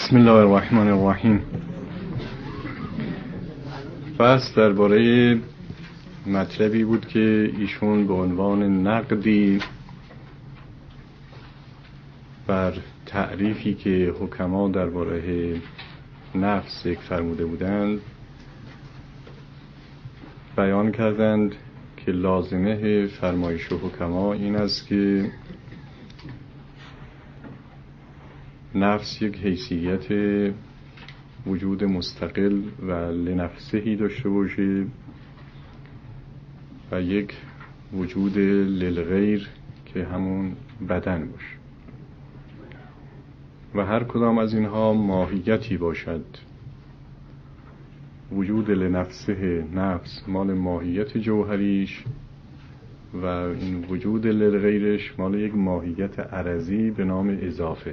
بسم الله الرحمن الرحیم. بحث درباره مطلبی بود که ایشون به عنوان نقدی بر تعریفی که حکما درباره نفس ذکر فرموده بودند بیان کردند که لازمه فرمایش حکما این است که نفس یک حیثیت وجود مستقل و لنفسهی داشته باشه و یک وجود للغیر که همون بدن باشه و هر کدام از اینها ماهیتی باشد. وجود لنفسه نفس مال ماهیت جوهریش و این وجود للغیرش مال یک ماهیت عرضی به نام اضافه.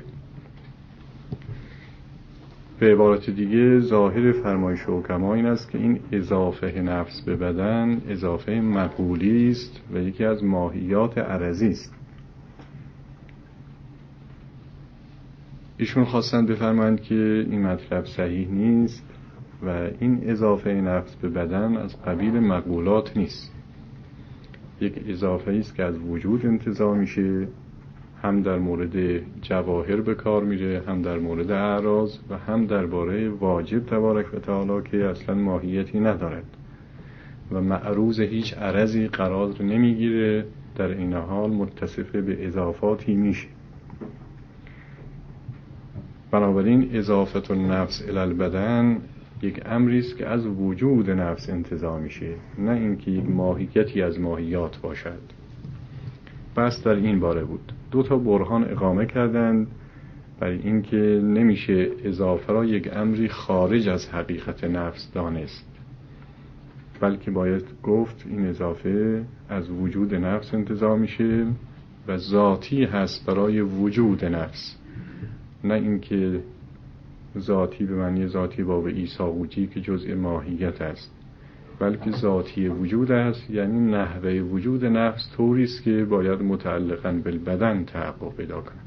به عبارت دیگه ظاهر فرمایش حکما این است که این اضافه نفس به بدن اضافه مقولی است و یکی از ماهیات عرضی است. ایشون خواستن بفرمایند که این مطلب صحیح نیست و این اضافه نفس به بدن از قبیل مقولات نیست. یک اضافه است که از وجود انتزاع میشه، هم در مورد جواهر به کار میره، هم در مورد اعراض و هم درباره واجب تبارک و تعالی که اصلا ماهیتی ندارد و معروض هیچ عرضی قرار نمیگیره، در این حال متصف به اضافاتی میشه. بنابراین اضافت النفس الی البدن یک امری است که از وجود نفس انتزاع میشه، نه اینکه یک ماهیتی از ماهیات باشد. بس در این باره بود. دو تا برهان اقامه کردند برای اینکه نمیشه اضافه را یک امری خارج از حقیقت نفس دانست، بلکه باید گفت این اضافه از وجود نفس انتزاع میشه و ذاتی هست برای وجود نفس، نه اینکه ذاتی به معنی ذاتی باب ایساقوجی که جزء ماهیت است، بلکه ذاتی وجود است، یعنی نحوه وجود نفس طوری است که باید متعلقاً بالبدن تحقق پیدا کند.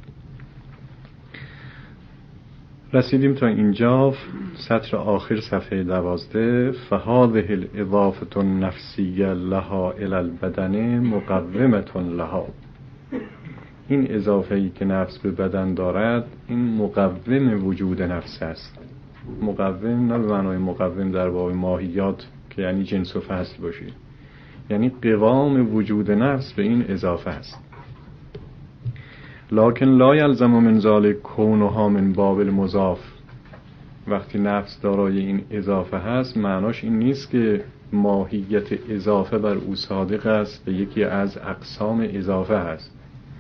رسیدیم تا اینجا سطر آخر صفحه 12. فهذه الاضافه النفسیه لها الی البدن مقومه لها. این اضافه‌ای که نفس به بدن دارد این مقوم وجود نفس است. مقوم نه به معنای مقوم در باب ماهیات که یعنی جنس و فصل باشه، یعنی قوام وجود نفس به این اضافه است. لکن لا یلزم من ذلک کونها من باب المضاف. وقتی نفس دارای این اضافه هست معناش این نیست که ماهیت اضافه بر او صادق است و یکی از اقسام اضافه هست.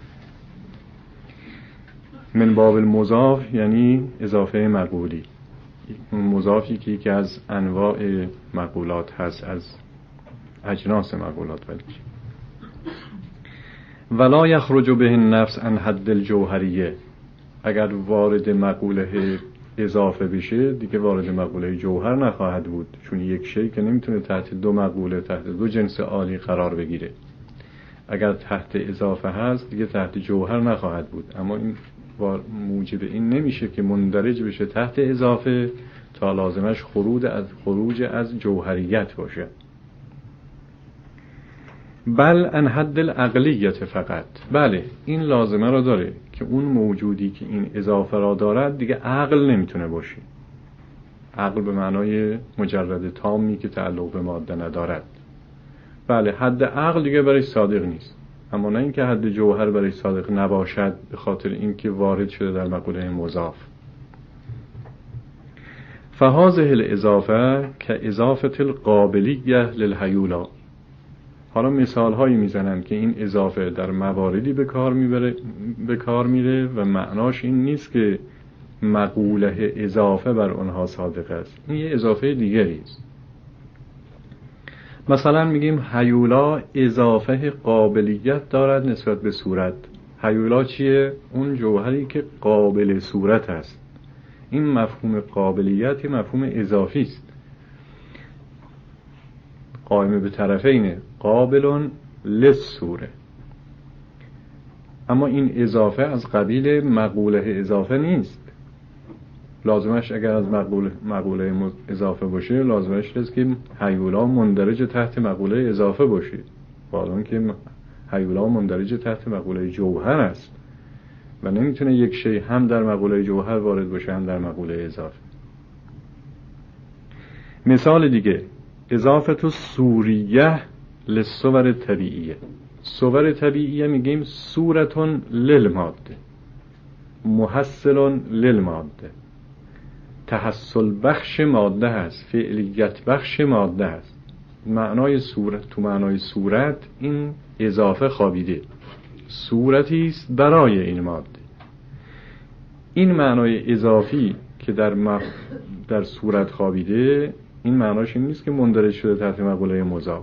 من باب المضاف یعنی اضافه مقولی، مضافی که یکی از انواع مقولات هست، از اجناس مقولات. ولا یخرج به النفس عن حد الجوهریه. اگر وارد مقوله اضافه بشه دیگه وارد مقوله جوهر نخواهد بود، چون یک شی که نمیتونه تحت دو مقوله، تحت دو جنس عالی قرار بگیره. اگر تحت اضافه هست دیگه تحت جوهر نخواهد بود، اما این موجب این نمیشه که مندرج بشه تحت اضافه تا لازمش خروج از جوهریت باشه. بل عن حد العقلیت فقط. بله این لازمه را داره که اون موجودی که این اضافه را دارد دیگه عقل نمیتونه باشه. عقل به معنای مجرد تامی که تعلق به ماده ندارد. بله حد عقل دیگه برای صادق نیست، اما نه اینکه حد جوهر برای صادق نباشد به خاطر اینکه وارد شده در مقوله مضاف. فهذه الاضافه كاضافه القابلیه للهیولا. حالا مثال هایی میزنم که این اضافه در مواردی به کار میره و معناش این نیست که مقوله اضافه بر اونها صادق است، این یه اضافه دیگری است. مثلا میگیم هیولا اضافه قابلیت دارد نسبت به صورت. هیولا چیه؟ اون جوهری که قابل صورت است. این مفهوم قابلیت مفهوم اضافی است، قائم به طرفینه، قابل للصوره. اما این اضافه از قبیل مقوله اضافه نیست. لازمش اگر از مقوله اضافه باشه، لازمش است که هیولا مندرج تحت مقوله اضافه باشه، حالا که هیولا مندرج تحت مقوله جوهر است و نمیتونه یک شی هم در مقوله جوهر وارد باشه هم در مقوله اضافه. مثال دیگه، اضافت سوریه للصور طبیعیه. صور طبیعیه میگیم صورتون للماده، محصل للماده، تحصل بخش ماده هست، فعلیت بخش ماده هست. معنای صورت، تو معنای صورت این اضافه خوابیده، صورتی است برای این ماده. این معنای اضافی که در صورت خوابیده، این معناش این نیست که مندرج شده تحت مقوله مضاف.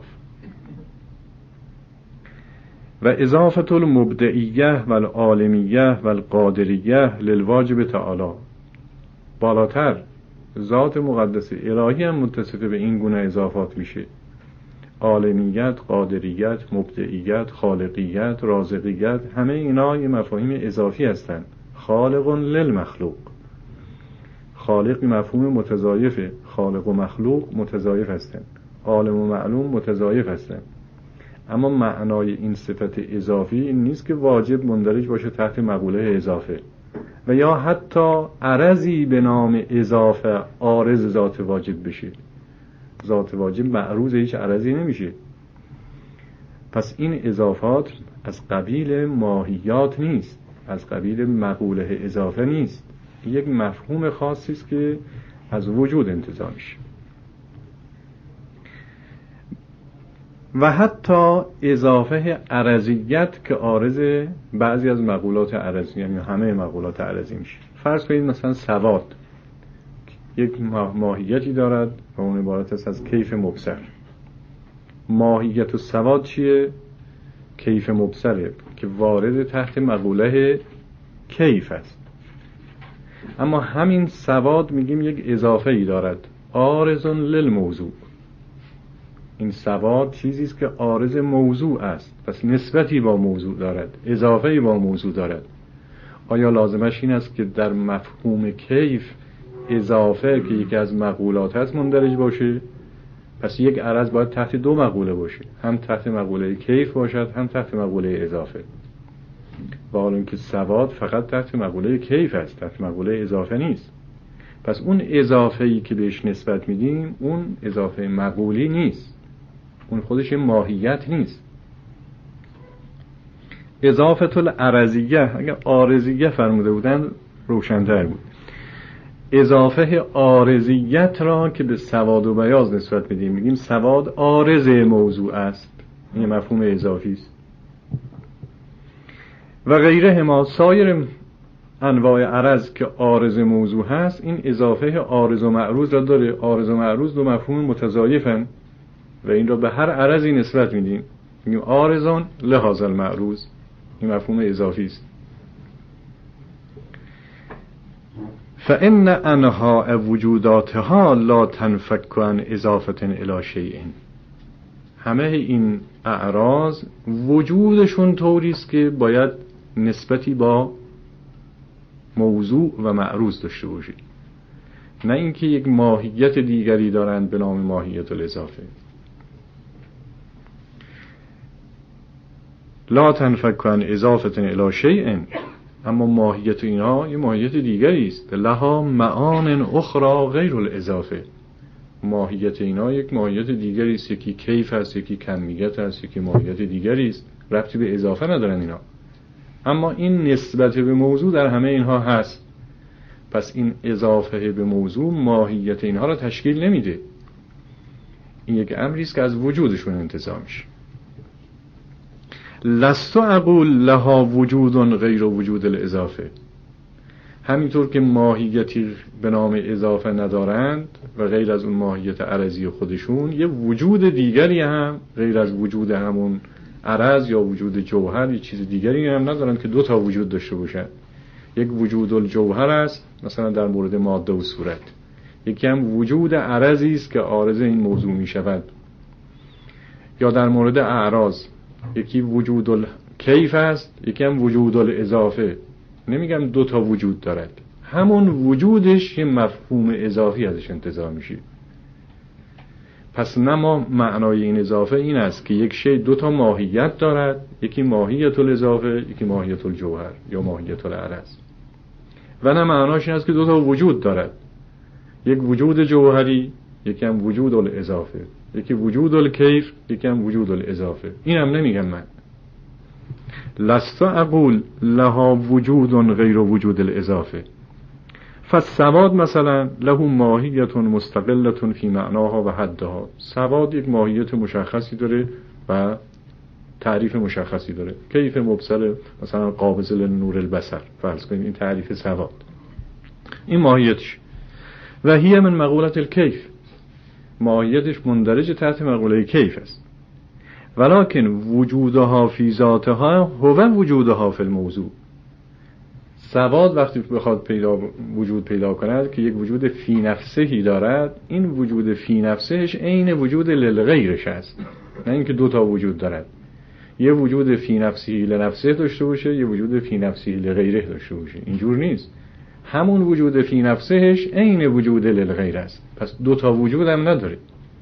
و اضافت المبدعیه و العالمیه و القادریه للواجب تعالی، بالاتر ذات مقدس الهی هم متصف به این گونه اضافات میشه. عالمیت، قادریت، مبدعیت، خالقیت، رازقیت، همه اینا یه مفاهیم اضافی هستند. خالق للمخلوق، خالق مفهوم متضایفه، خالق و مخلوق متضایف هستند، عالم و معلوم متضایف هستند. اما معنای این صفت اضافی این نیست که واجب مندرج باشه تحت مقوله اضافه، و یا حتی عرضی به نام اضافه عارض ذات واجب بشه. ذات واجب معروض هیچ عرضی نمیشه. پس این اضافات از قبیل ماهیات نیست، از قبیل مقوله اضافه نیست، یک مفهوم خاصی است که از وجود انتزاع میشه. و حتی اضافه عرضیت که عارض بعضی از مقولات عرضی، یعنی همه مقولات عرضی میشه. فرض کنید مثلا سواد یک ماهیتی دارد و اون عبارت است از کیف مبصر. ماهیت و سواد چیه؟ کیف مبصره که وارد تحت مقوله کیف است. اما همین سواد میگیم یک اضافه ای دارد، عارض للموضوع. این سواد چیزی است که عارض موضوع است، پس نسبتی با موضوع دارد، اضافه‌ای با موضوع دارد. آیا لازمش این است که در مفهوم کیف اضافه که یکی از مقولات هست مندرج باشه؟ پس یک عرض باید تحت دو مقوله باشه، هم تحت مقوله کیف باشد هم تحت مقوله اضافه. و حالا اینکه سواد فقط تحت مقوله کیف است، تحت مقوله اضافه نیست. پس اون اضافه‌ای که بهش نسبت میدیم اون اضافه مقولی نیست، اون خودش ماهیت نیست. اضافت العرضیه، اگر عارضیه فرموده بودن روشن‌تر بود. اضافه عارضیت را که به سواد و بیاض نسبت میدیم، میگیم سواد عارض موضوع است، این مفهوم اضافی است. و غیره ما سایر انواع عرض که عارض موضوع هست، این اضافه عارض و معروض را داره. عارض و معروض دو مفهوم متضایفن و این را به هر عرضی نسبت میدیم، میگیم عارضان لهذا المعروض، این مفهوم اضافی است. فإن انواع وجوداتها لا تنفك عن اضافة الی شیء. همه این اعراض وجودشون طوری است که باید نسبتی با موضوع و معروض داشته باشید، نه اینکه یک ماهیت دیگری دارند به نام ماهیت الاضافه. لا تنفك عن اضافة الی شیء، اما ماهیت اینا یه ماهیت دیگری است. لها معان اخرى غیر الاضافه. ماهیت اینا یک ماهیت دیگری است، یکی کیف است، یکی کمیت است، یکی ماهیت دیگری است، ربطی به اضافه ندارن اینا. اما این نسبت به موضوع در همه اینها هست. پس این اضافه به موضوع ماهیت اینها را تشکیل نمیده. این یک امری است که از وجودشون انتزاع میشه. لست اقول لها وجود غیر وجود الاضافه. همینطور که ماهیتی به نام اضافه ندارند و غیر از اون ماهیت عرضی خودشون، یه وجود دیگری هم غیر از وجود همون عرض یا وجود جوهر، یه چیز دیگری هم ندارند که دو تا وجود داشته باشن. یک وجود الجوهر است مثلا در مورد ماده و صورت، یکی هم وجود عرضی است که عارض این موضوع می شود. یا در مورد اعراض، یکی وجود الکیف است، یکی هم وجود الاضافه. نمیگم دو تا وجود دارد، همون وجودش یه مفهوم اضافی ازش انتزاع میشه. پس نما معنای این اضافه این است که یک شی دو تا ماهیت دارد، یکی ماهیت الاضافه، یکی ماهیت الجوهر یا ماهیت العرض. و نه معناش این است که دو تا وجود دارد، یک وجود جوهری، یکی هم وجود الاضافه، یکی وجود الکیف، یکی هم وجود الاضافه. این هم نمیگم من. لست اقول لها وجود غیر وجود الاضافه. فالسواد مثلا له ماهیت مستقلة فی معناها و حدها. سواد یک ماهیت مشخصی داره و تعریف مشخصی داره. کیف مبصر مثلا قابض لنور البصر، فرض کنیم این تعریف سواد، این ماهیتش. و هی من مقولت الکیف، ماهیتش مندرج تحت مقوله کیف است. ولکن وجودها فی ذاتها هو وجودها فی الموضوع. سواد وقتی بخواد وجود پیدا کند که یک وجود فی نفسهی دارد، این وجود فی نفسهش عین وجود للغیرش است، نه اینکه دو تا وجود دارد. یه وجود فی نفسهی لنفسه داشته باشه، یه وجود فی نفسهی لغیره داشته باشه. اینجور نیست. همون وجود فی نفسهش عین وجود للغیر است، پس دو تا وجود هم نداره.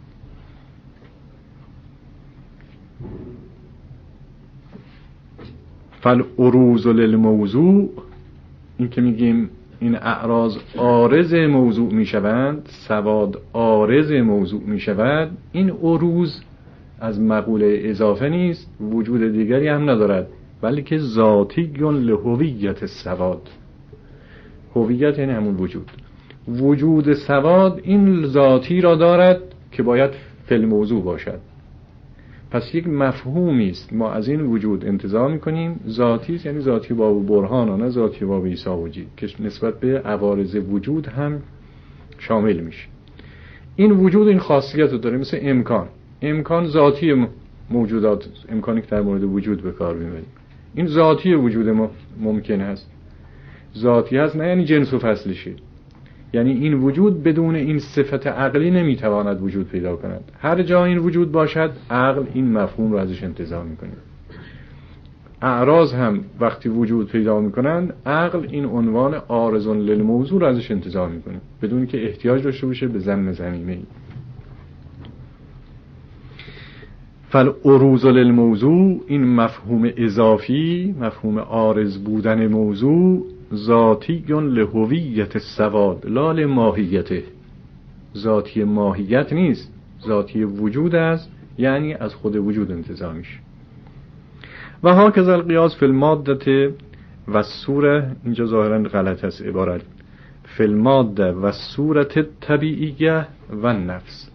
فالعروض للموضوع، این که میگیم این اعراض عارض موضوع میشوند، سواد عارض موضوع میشود، این عروض از مقوله اضافه نیست، وجود دیگری هم ندارد، بلکه ذاتی لهویت السواد. هویت یعنی همون وجود. وجود سواد این ذاتی را دارد که باید فی الموضوع باشد. پس یک مفهومی است ما از این وجود انتزاع می‌کنیم، ذاتی است، یعنی ذاتی باب برهان، نه ذاتی باب ایساوجی، که نسبت به عوارض وجود هم شامل میشه. این وجود این خاصیت رو داره، مثل امکان ذاتی موجودات، امکانی که در مورد وجود به کار می‌بریم، این ذاتی وجود ممکن است. ذاتی هست نه یعنی جنس و فصلشه، یعنی این وجود بدون این صفت عقلی نمیتواند وجود پیدا کند. هر جا این وجود باشد، عقل این مفهوم رو ازش انتزاع میکنه. اعراض هم وقتی وجود پیدا میکنند، عقل این عنوان عارض للموضوع رو ازش انتزاع میکنه، بدون که احتیاج داشته باشه به ضم ضمیمه. فالعروض للموضوع، این مفهوم اضافی، مفهوم عارض بودن موضوع، ذاتی لهویت السواد لا لماهیته. ذاتی ماهیت نیست، ذاتی وجود است، یعنی از خود وجود انتزاع میشه. و هاکذا القیاس فی الماده و الصوره، اینجا ظاهرا غلط است عبارت، فی الماده و الصورت طبیعیه و نفس.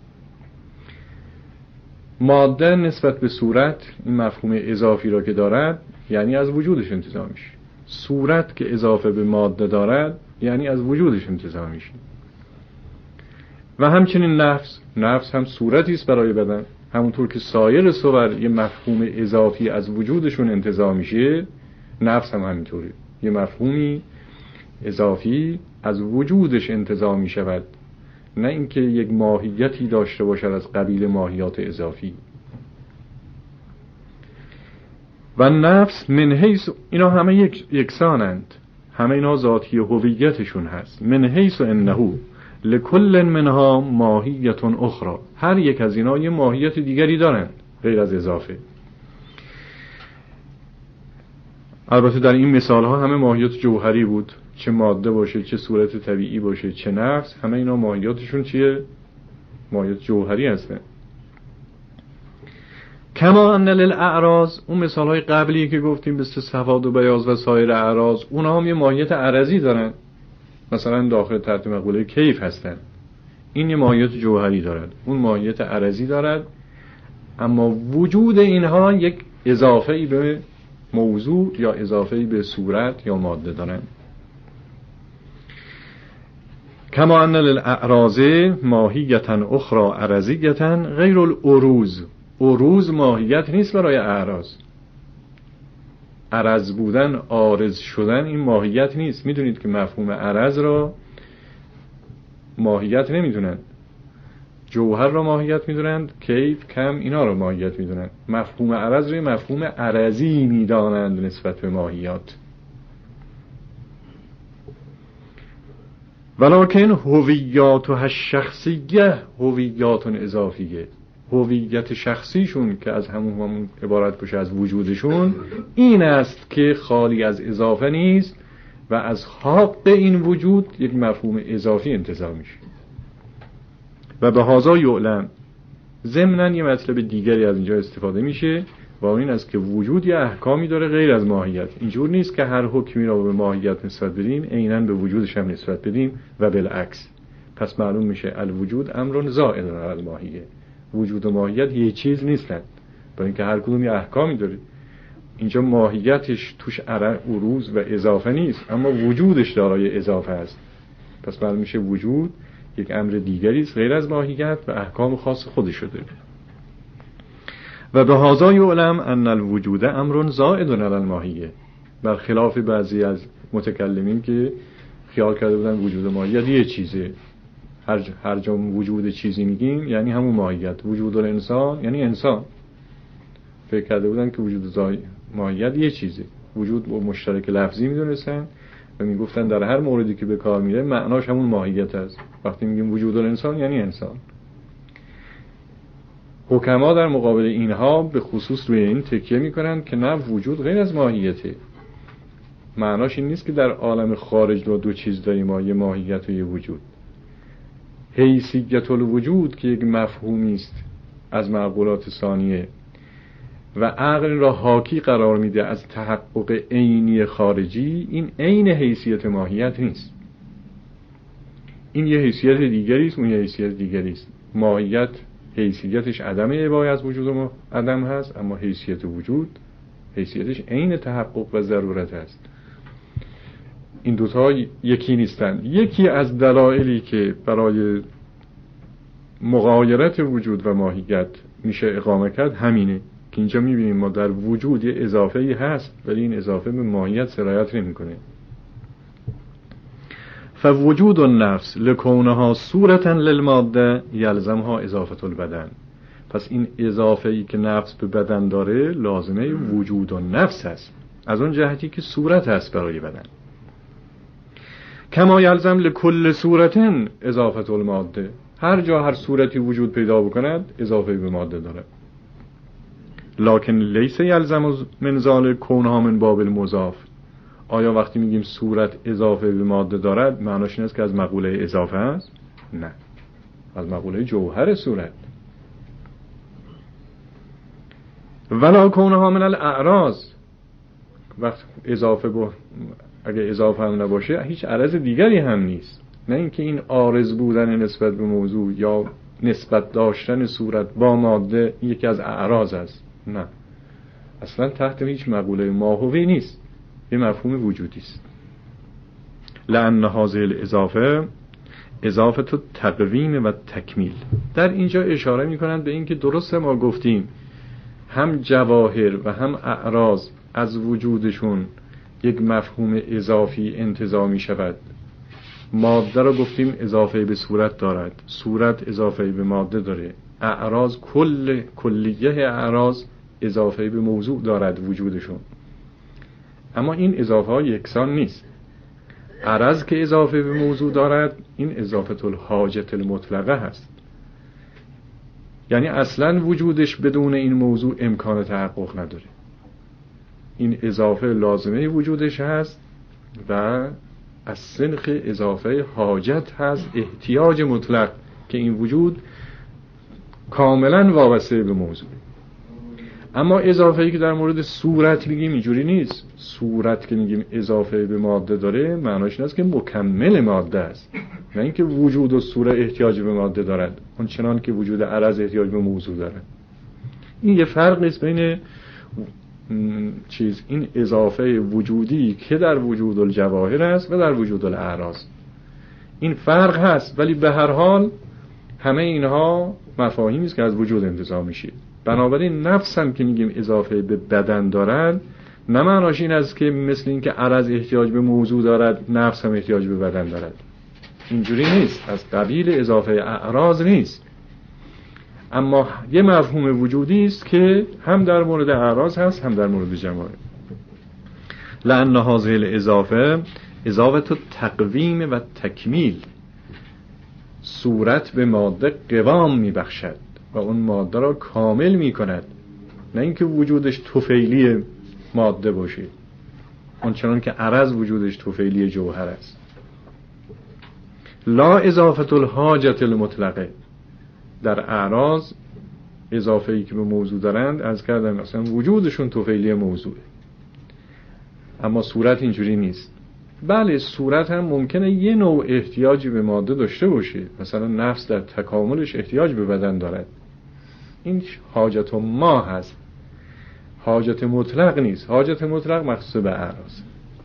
ماده نسبت به صورت، این مفهوم اضافی را که دارد، یعنی از وجودش انتزاع میشه. صورت که اضافه به ماده دارد، یعنی از وجودش انتزاع میشه. و همچنین نفس هم صورتی است برای بدن، همونطور که سایر صور یه مفهوم اضافی از وجودشون انتزاع میشه، نفس هم همینطوری یه مفهومی اضافی از وجودش انتزاع میشود، نه اینکه یک ماهیتی داشته باشد از قبیل ماهیات اضافی. و نفس من حیث، اینا همه یکسانند، همه اینا ذاتی هویتشون هست. من حیث انه لکل منها ماهیت اخرى، هر یک از اینا یه ماهیت دیگری دارند غیر از اضافه. البته در این مثال ها همه ماهیت جوهری بود، چه ماده باشه، چه صورت طبیعی باشه، چه نفس، همه اینا ماهیتشون چیه؟ ماهیت جوهری هستن. کما ان للاعراض، اون مثال های قبلی که گفتیم مثل سواد و بیاض و سایر اعراض، اونها هم یه ماهیت عرضی دارن، مثلا داخل تحت مقوله کیف هستن. این یه ماهیت جوهری دارد، اون ماهیت عرضی دارد، اما وجود اینها یک اضافه‌ای به موضوع یا اضافه‌ای به صورت یا ماده دارن. کما ان للاعراض ماهیت اخرى عرضیه غیر العروض، عروض ماهیت نیست برای اعراض. عرض بودن، عارض شدن، این ماهیت نیست. میدونید که مفهوم عرض را ماهیت نمیدونن، جوهر را ماهیت میدونند، کیف، کم، اینا را ماهیت میدونند. مفهوم عرض را مفهوم عرضی میدانند نسبت به ماهیات. ولکن هویات الشخصیه هویات اضافیه، هویت شخصیشون که از همون عبارت باشه از وجودشون، این است که خالی از اضافه نیست و از حق این وجود یک مفهوم اضافی انتزاع میشه. و به هذا یعلم، ضمناً یه مطلب دیگری از اینجا استفاده میشه و این است که وجود یه احکامی داره غیر از ماهیت. اینجور نیست که هر حکمی را به ماهیت نسبت بدیم عیناً به وجودش هم نسبت بدیم و بالعکس. پس معلوم میشه الوجود امر زائد علی الماهیه، وجود و ماهیت یه چیز نیستن، برای اینکه هر کدوم یه احکامی داره. اینجا ماهیتش توش عروض و اضافه نیست، اما وجودش دارای اضافه است. پس معلوم میشه وجود یک امر دیگری است غیر از ماهیت و احکام خاص خودش داره. و به هذا یعلم ان الوجود امر زائد علی الماهیه، برخلاف بعضی از متکلمین که خیال کرده بودن وجود و ماهیت یه چیزه. هر جا وجود چیزی میگیم یعنی همون ماهیت. وجود الانسان یعنی انسان. فکر کرده بودن که وجود ماهیت یه چیزه. وجود و مشترک لفظی میدونستن و میگفتن در هر موردی که به کار میره معناش همون ماهیت است. وقتی میگیم وجود الانسان یعنی انسان. حکما در مقابل اینها به خصوص روی این تکیه میکنن که نه، وجود غیر از ماهیته. معناش این نیست که در عالم خارج دو چیز داریم، ما یه ماهیت و یه وجود. حیثیت الوجود که یک مفهومی است از معقولات ثانیه و عقل را حاکی قرار میده از تحقق عینی خارجی، این عین حیثیت ماهیت نیست. این یه حیثیت دیگری است، اون یه حیثیت دیگری است. ماهیت حیثیتش عدم ابای از وجود ما عدم هست، اما حیثیت وجود حیثیتش عین تحقق و ضرورت است. این دوتا یکی نیستند. یکی از دلایلی که برای مغایرت وجود و ماهیت میشه اقامه کرد همینه که اینجا میبینیم ما در وجود یه اضافه‌ای هست ولی این اضافه به ماهیت سرایت نمی‌کنه. فوجود النفس لکونها صورتا للماده یلزمها اضافه البدن. پس این اضافه‌ای که نفس به بدن داره لازمه وجود النفس هست، از اون جهتی که صورت هست برای بدن. کما یلزم لکل صورت اضافه الماده، هر جا هر صورتی وجود پیدا بکند اضافه به ماده داره. لکن لیس یلزم من ذلک کونها من باب المضاف. آیا وقتی میگیم صورت اضافه به ماده دارد معناش این است که از مقوله اضافه است؟ نه، از مقوله جوهر صورت. ولا کونها من الاعراض، وقت اضافه اگه اضافه هم نباشه هیچ عرض دیگری هم نیست. نه اینکه این عارض بودن نسبت به موضوع یا نسبت داشتن صورت با ماده یکی از اعراض است، نه، اصلا تحت هیچ مقوله ماهوی نیست، یه مفهوم وجودی است. لأن هذه الاضافه اضافه تقویم و تکمیل. در اینجا اشاره می‌کنند به اینکه درسته ما گفتیم هم جواهر و هم اعراض از وجودشون یک مفهوم اضافی انتزاع می شود. ماده را گفتیم اضافه به صورت دارد، صورت اضافه به ماده داره، اعراض کلیه اعراض اضافه به موضوع دارد وجودشون. اما این اضافه ها یکسان نیست. عرض که اضافه به موضوع دارد این اضافه الحاجت المطلقه هست، یعنی اصلا وجودش بدون این موضوع امکان تحقق نداره. این اضافه لازمه وجودش هست و از سنخ اضافه حاجت هست، احتیاج مطلق که این وجود کاملا وابسته به موضوع. اما اضافه‌ای که در مورد صورت میگیم اینجوری نیست. صورت که میگیم اضافه به ماده داره معناش این است که مکمل ماده است، نه اینکه وجود و صورت احتیاج به ماده دارد اونچنان که وجود عرض احتیاج به موضوع دارد. این یه فرق است بین این اضافه وجودی که در وجود الجواهر است و در وجود الاعراض. این فرق هست، ولی به هر حال همه اینها مفاهیمی است که از وجود انتزاع میشه. بنابراین نفس هم که میگیم اضافه به بدن دارد نه معناش این است که مثل این که عرض احتیاج به موضوع دارد نفس هم احتیاج به بدن دارد. اینجوری نیست، از قبیل اضافه اعراض نیست. اما یه مفهوم وجودی است که هم در مورد اعراض هست هم در مورد جواهر. لأن هذه الاضافه اضافت تقویم و تکمیل، صورت به ماده قوام میبخشد و اون ماده را کامل میکند، نه اینکه وجودش طفیلی ماده باشه، آنچنان که عرض وجودش طفیلی جوهر است. لا اضافت الحاجت المطلقه، در اعراض اضافه ای که به موضوع دارند از کردن مثلا وجودشون طفیلی موضوعه، اما صورت اینجوری نیست. بله صورت هم ممکنه یه نوع احتیاجی به ماده داشته باشه، مثلا نفس در تکاملش احتیاج به بدن دارد، این حاجت ما هست، حاجت مطلق نیست. حاجت مطلق مخصوص به اعراض.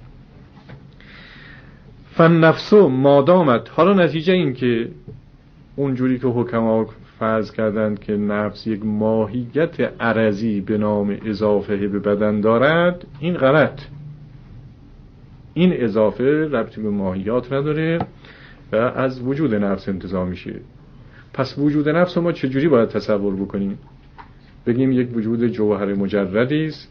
فالنفس مادامت، حالا نتیجه این که اونجوری که حکما فرض کردند که نفس یک ماهیت عرضی به نام اضافه به بدن دارد، این غلط. این اضافه ربطی به ماهیات نداره و از وجود نفس انتزاع میشه. پس وجود نفس ما چجوری باید تصور بکنیم؟ بگیم یک وجود جوهر مجردی است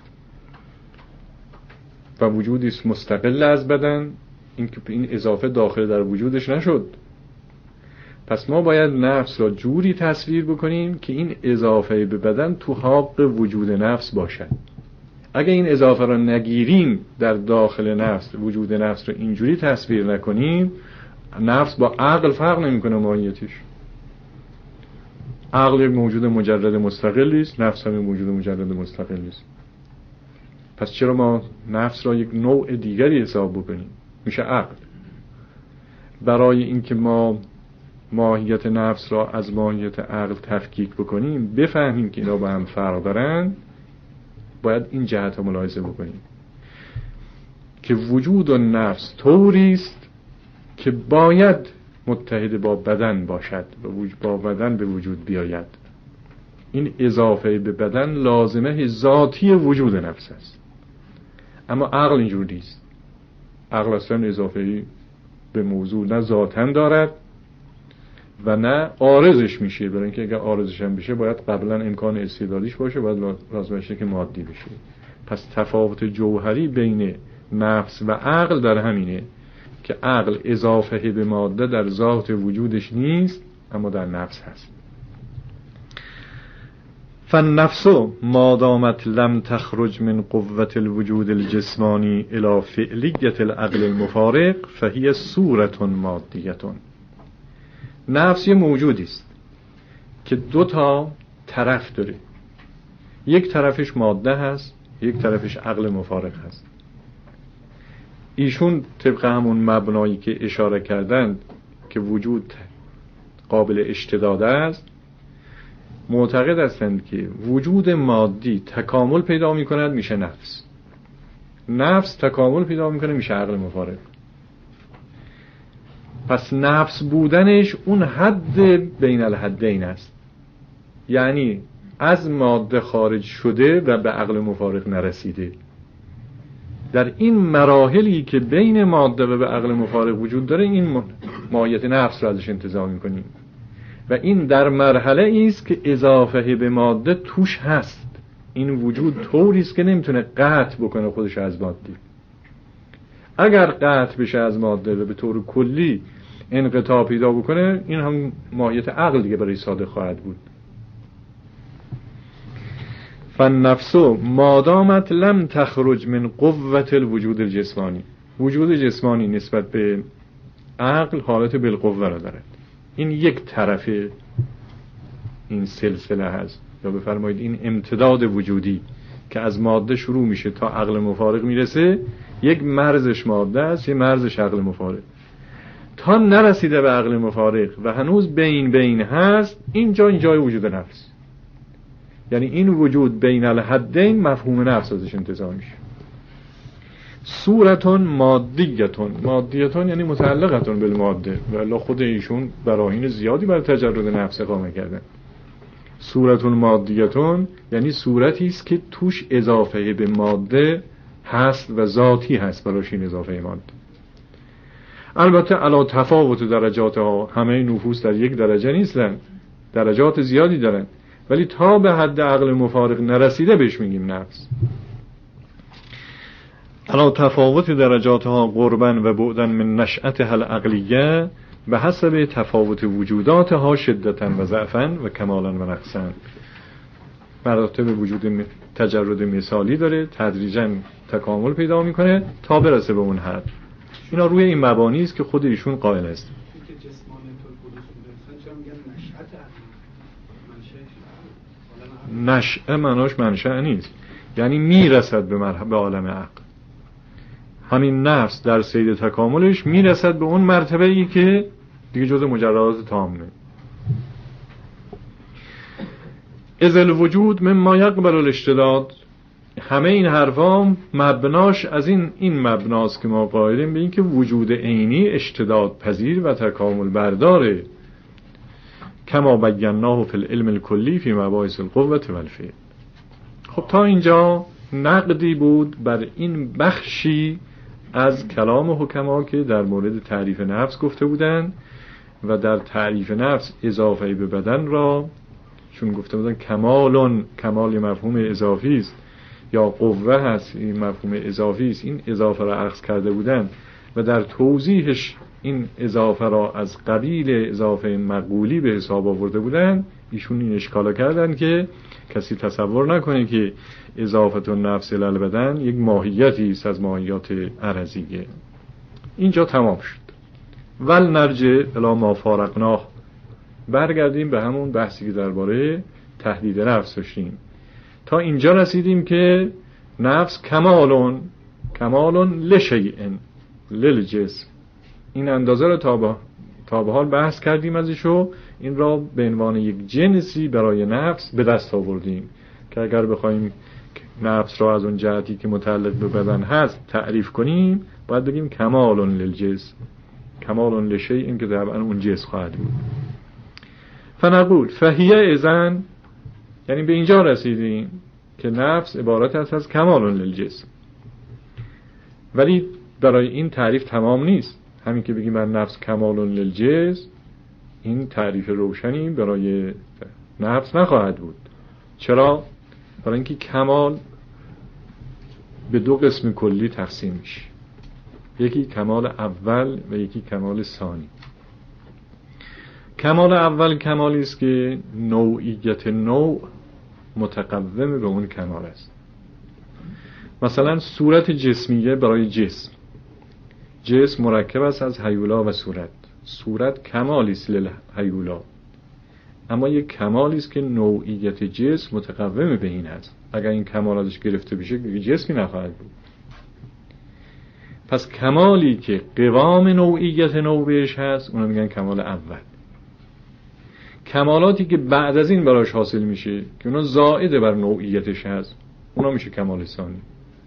و وجودی است مستقل از بدن، این اضافه داخل در وجودش نشد. پس ما باید نفس را جوری تصویر بکنیم که این اضافه به بدن تو حق وجود نفس باشد. اگه این اضافه را نگیریم در داخل نفس، وجود نفس را اینجوری تصویر نکنیم، نفس با عقل فرق نمیکنه ماهیتش. عقل یک موجود مجرد مستقلی است، نفس هم یک موجود مجرد مستقلی است. پس چرا ما نفس را یک نوع دیگری حساب بکنیم؟ میشه عقل. برای اینکه ما ماهیت نفس را از ماهیت عقل تفکیک بکنیم، بفهمیم که اینا با هم فرق دارن، باید این جهت رو ملاحظه بکنیم که وجود و نفس طوری است که باید متحد با بدن باشد و با بدن به وجود بیاید. این اضافه به بدن لازمه ذاتی وجود نفس است. اما عقل اینجور نیست. عقل اصلا اضافه به موضوع نه ذاتاً دارد و نه عارضش میشه، برای اینکه اگر عارضش هم بشه باید قبلا امکان استعدادیش باشه، باید لازم باشه که مادی بشه. پس تفاوت جوهری بین نفس و عقل در همینه که عقل اضافه به ماده در ذات وجودش نیست، اما در نفس هست. فالنفس ما دامت لم تخرج من قوة الوجود الجسمانی الى فعلیت العقل المفارق فهی صورت مادیة. نفس یه موجودی است که دو تا طرف داره، یک طرفش ماده هست، یک طرفش عقل مفارق هست. ایشون طبق همون مبنایی که اشاره کردند که وجود قابل اشتداد است، معتقد هستند که وجود مادی تکامل پیدا می کند میشه نفس، نفس تکامل پیدا می کنه میشه عقل مفارق. پس نفس بودنش اون حد بین الحدین است، یعنی از ماده خارج شده و به عقل مفارق نرسیده. در این مراحلی که بین ماده و به عقل مفارق وجود داره، این ماهیت نفس را ازش انتزاع می‌کنیم و این در مرحله است که اضافه به ماده توش هست. این وجود طوری است که نمیتونه قطع بکنه خودش از ماده. اگر قطع بشه از ماده و به طور کلی انقطاع پیدا بکنه، این هم ماهیت عقل دیگه برای صادق خواهد بود. فالنفس ما دامت لم تخرج من قوة الوجود الجسمانی، وجود جسمانی نسبت به عقل حالت بالقوه را دارد. این یک طرف این سلسله هست، یا بفرمایید این امتداد وجودی که از ماده شروع میشه تا عقل مفارق میرسه، یک مرزش ماده است، یک مرزش عقل مفارق. تا نرسیده به عقل مفارق و هنوز بین هست، این جای وجود نفس، یعنی این وجود بین الحدین مفهوم نفس ازش انتزاع میشه. صورتون مادیتون یعنی متعلقتون بالماده، و الا خود ایشون براهین زیادی بر تجرد نفس اقامه کردن. صورتون مادیتون یعنی صورتی است که توش اضافه به ماده هست و ذاتی هست براش این اضافه ماده. البته علا تفاوت درجات ها، همه نفوس در یک درجه نیستن، درجات زیادی دارن، ولی تا به حد عقل مفارق نرسیده بهش میگیم نفس. علا تفاوت درجاتها قربا و بعدا من نشأتها العقلیه به حسب تفاوت وجوداتها شدتا و ضعفا و کمالا و نقصا. مراتب وجود تجرد مثالی داره، تدریجا تکامل پیدا میکنه تا برسه به اون حد. اینا روی این مبانی است که خود ایشون قائل است. نشأه معناش منشأ نیست، یعنی میرسد به عالم عقل. همین نفس در سیر تکاملش میرسد به اون مرتبه ای که دیگه جز مجردات تامه. از الوجود مما یقبل الاشتداد. همه این حرفا مبناش از این مبناست که ما قائلیم به این که وجود عینی اشتداد پذیر و تکامل برداره، کما بیناه فی العلم الکلی فی مباحث القوة والفعل. خب تا اینجا نقدی بود بر این بخشی از کلام حکما که در مورد تعریف نفس گفته بودند و در تعریف نفس اضافه به بدن را چون گفته بودن کمال مفهوم اضافی است یا قوه هست این مفهوم اضافی است، این اضافه را عکس کرده بودند و در توضیحش این اضافه را از قبیل اضافه مقولی به حساب آورده بودند. ایشون این اشکالا کردن که کسی تصور نکنه که اضافت النفس الی البدن یک ماهیتی است از ماهیات عرضیه. اینجا تمام شد. ول نرجع الی ما فارقناه. برگردیم به همون بحثی که درباره تهدید نفس داشتیم. تا اینجا رسیدیم که نفس کمالون لشیء للجسم. این اندازه رو تا به حال بحث کردیم ازشو. این را به عنوان یک جنسی برای نفس به دست آوردیم که اگر بخوایم نفس را از اون جهتی که متعلق به بدن هست تعریف کنیم باید بگیم کمالون للجسم، کمالون لشیء، این که طبعا اون جسم خواهد بود. فنقول فهیه اذن، یعنی به اینجا رسیدیم که نفس عبارت است از کمالون للجسم. ولی برای این تعریف تمام نیست. همین که بگیم بر نفس کمالون للجسم، این تعریف روشنی برای نفس نخواهد بود. چرا؟ برای اینکه کمال به دو قسم کلی تقسیم میشه، یکی کمال اول و یکی کمال ثانی. کمال اول کمالی است که نوعیت نوع متقوم به اون کمال است. مثلا صورت جسمیه برای جسم مرکب است از هیولا و صورت کمالی است للهیولا، اما یک کمالی است که نوعیت جسم متقوم به این است. اگر این کمال ازش گرفته بشه جسمی نخواهد بود. پس کمالی که قوام نوعیت نوع بهش هست اونو میگن کمال اول. کمالاتی که بعد از این براش حاصل میشه که اونا زائد بر نوعیتش هست اونا میشه کمال ثانی.